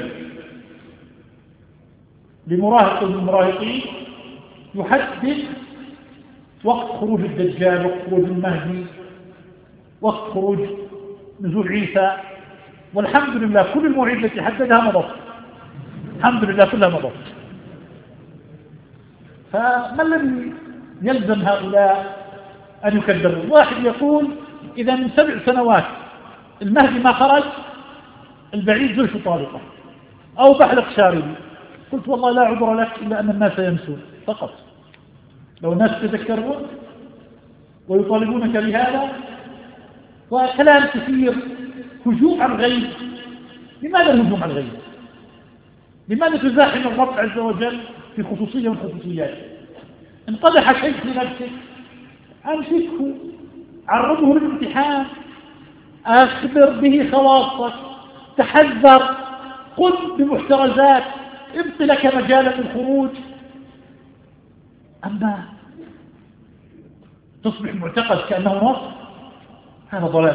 لمراهق من المراهقين يحدد وقت خروج الدجال، وقت خروج المهدي، وقت خروج نزول عيسى، والحمد لله كل المواعيد التي حددها مضت، الحمد لله كلها مضت. فما الذي يلزم هؤلاء أن يكذبوا؟ واحد يقول إذا من سبع سنوات المهدي ما خرج البعيد زلف طالقة أو بحلق شاربي قلت والله لا عذر لك إلا أن الناس ينسون فقط. لو الناس يتذكرون ويطالبونك بهذا، وكلام كثير هجوم على الغيب. لماذا الهجوم على الغيب؟ لماذا تزاحم الرب عز وجل في خصوصية من خصوصياته؟ إن قدح شيء في نفسك أمسكه، عرضه للامتحان، أخبر به خواصك، تحذر، قل بمحترزات، ابط لك مجالا للخروج. أما تصبح معتقد كأنه نص، هذا ضلال.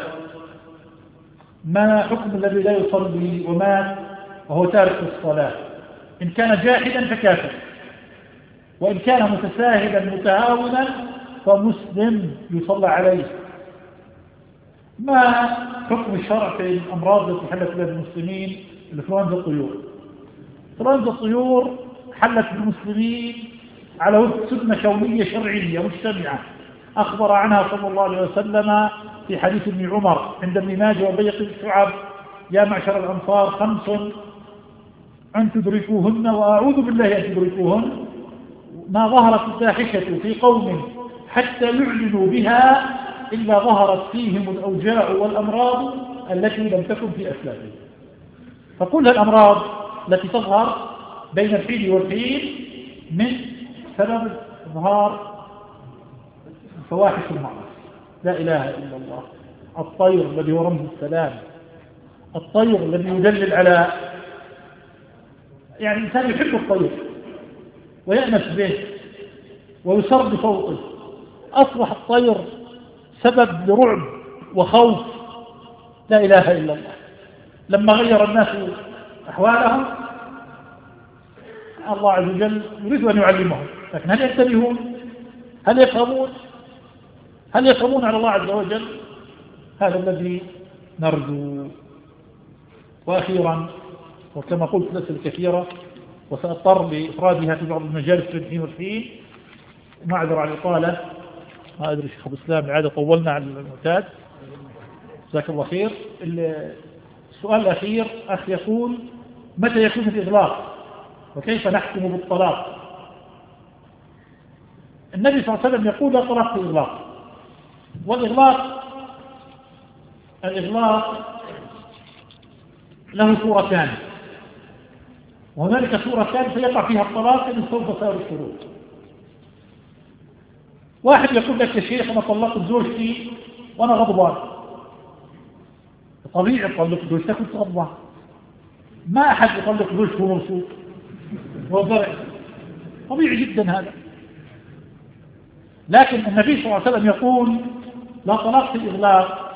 ما حكم الذي لا يصلي ومات وهو تارك الصلاة؟ إن كان جاحدا فكافر، وإن كان متساهلا متهاونا فمسلم يصلى عليه. ما حكم الشرع في الأمراض التي حلت بها المسلمين؟ الإنفلونزا الطيور. إنفلونزا الطيور حلت بالمسلمين على وفق سنة كونية شرعية مجتمعة أخبر عنها صلى الله عليه وسلم في حديث ابن عمر عند ابن ماجه وبيهقي الشعب: يا معشر الأنصار خمس أن تدركوهن وأعوذ بالله أن تدركوهن: ما ظهرت الفاحشة في قوم حتى يعلنوا بها إلا ظهرت فيهم الأوجاع والأمراض التي لم تكن في أسلافهم. فكل الأمراض التي تظهر بين الحين والحين من سبب إظهار فواحش المعاصي. لا إله إلا الله. الطير الذي هو رمز السلام، الطير الذي يدلل على، يعني الإنسان يحب الطير ويأنس به ويسر بصوته، أصبح الطير سبب لرعب وخوف. لا إله إلا الله. لما غير الناس أحوالهم الله عز وجل يريد أن يعلمهم، لكن هل ينتبهون؟ هل يفهمون؟ هل يفهمون على الله عز وجل؟ هذا الذي نرجو. وأخيرا، وكما قلت الأسئلة كثيرة وسأضطر لإفرادها في بعض المجالس في الحين والحين، معذر على الإطالة، ما أدري شيخ أبو الإسلام العادة طولنا على المعتاد، جزاك الله خير. السؤال الأخير، أخ يقول: متى يكون الإغلاق وكيف نحكم بالطلاق؟ النبي صلى الله عليه وسلم يقول: لا طلاق في الإغلاق. والإغلاق الإغلاق له صورتان، وهنالك صورتان سيقع فيها الطلاق إن استوفى سائر الشروط. واحد يقول لك: يا شيخ أنا طلقت زوجتي وأنا غضبان. طبيعي تطلق زوجتك وأنت غضبان، ما أحد يطلق زوجته وهو مبسوط وضرع، طبيعي جدا هذا. لكن النبي صلى الله عليه وسلم يقول: لا طلاق في الإغلاق.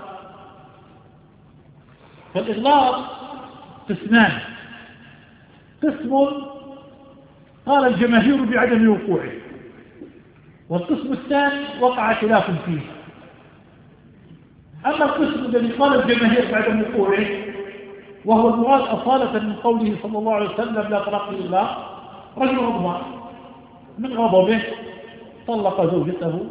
فالإغلاق قسمان: قسم قال الجماهير بعدم وقوعه، والقسم الثاني وقع خلاف فيه. أما القسم الذي قال الجماهير بعدم وقوعه وهو المراد أصالة من قوله صلى الله عليه وسلم: لا طلاق في الإغلاق، رجل غضبان من غضبه طلق زوجته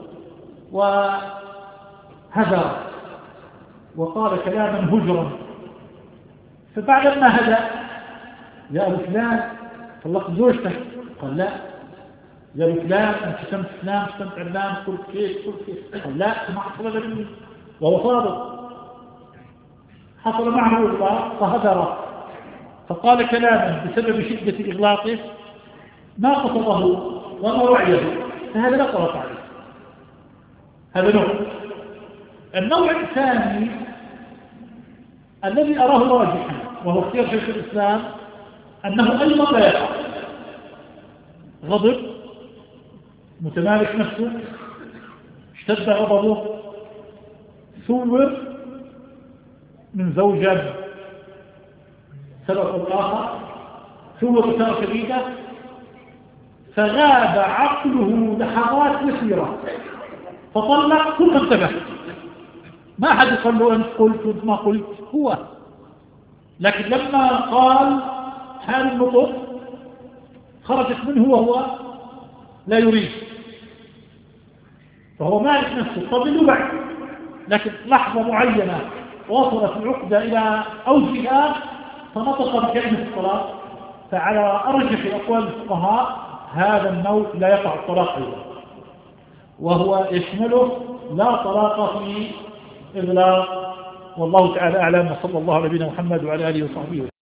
وهجر وقال كلاما هجرا، فبعد ما هدأ: يا أبو فلان طلقت زوجتك؟ قال: لا. يا أبو فلان أنت شتمت فلان شتمت علان قلت كيف قلت كيف؟ قال: لا، ما حصل هذا مني، وهو صادق. حصل معه إغلاق فهدر، فقال كلاما بسبب شدة إغلاقه ما قصده وما وعيه، فهذا لا طلاق عليه. هذا نوع. النوع الثاني الذي أراه راجحا وهو اختيار شيخ الإسلام أنه أيضا لا يقع. غضب، متمالك نفسه، اشتد غضبه، ثور من زوجة سبب الآخر، ثور بسرعة شديدة، فغاب عقله لحظات يسيرة فطلق ثم انتبه. ما أحد يقول له أنت قلت وأنت ما قلت، هو. لكن لما قال حال النطق خرجت منه وهو لا يريد، فهو مالك نفسه قبل وبعد، لكن لحظة معينة وصلت العقدة إلى أوجها فنطق بكلمة الطلاق فعلى أرجح أقوال الفقهاء هذا النوع لا يقع الطلاق أيضا، وهو يشمله لا طلاق في إغلاق. والله تعالى أعلم، وصلى الله على نبينا محمد وعلى آله وصحبه وسلم.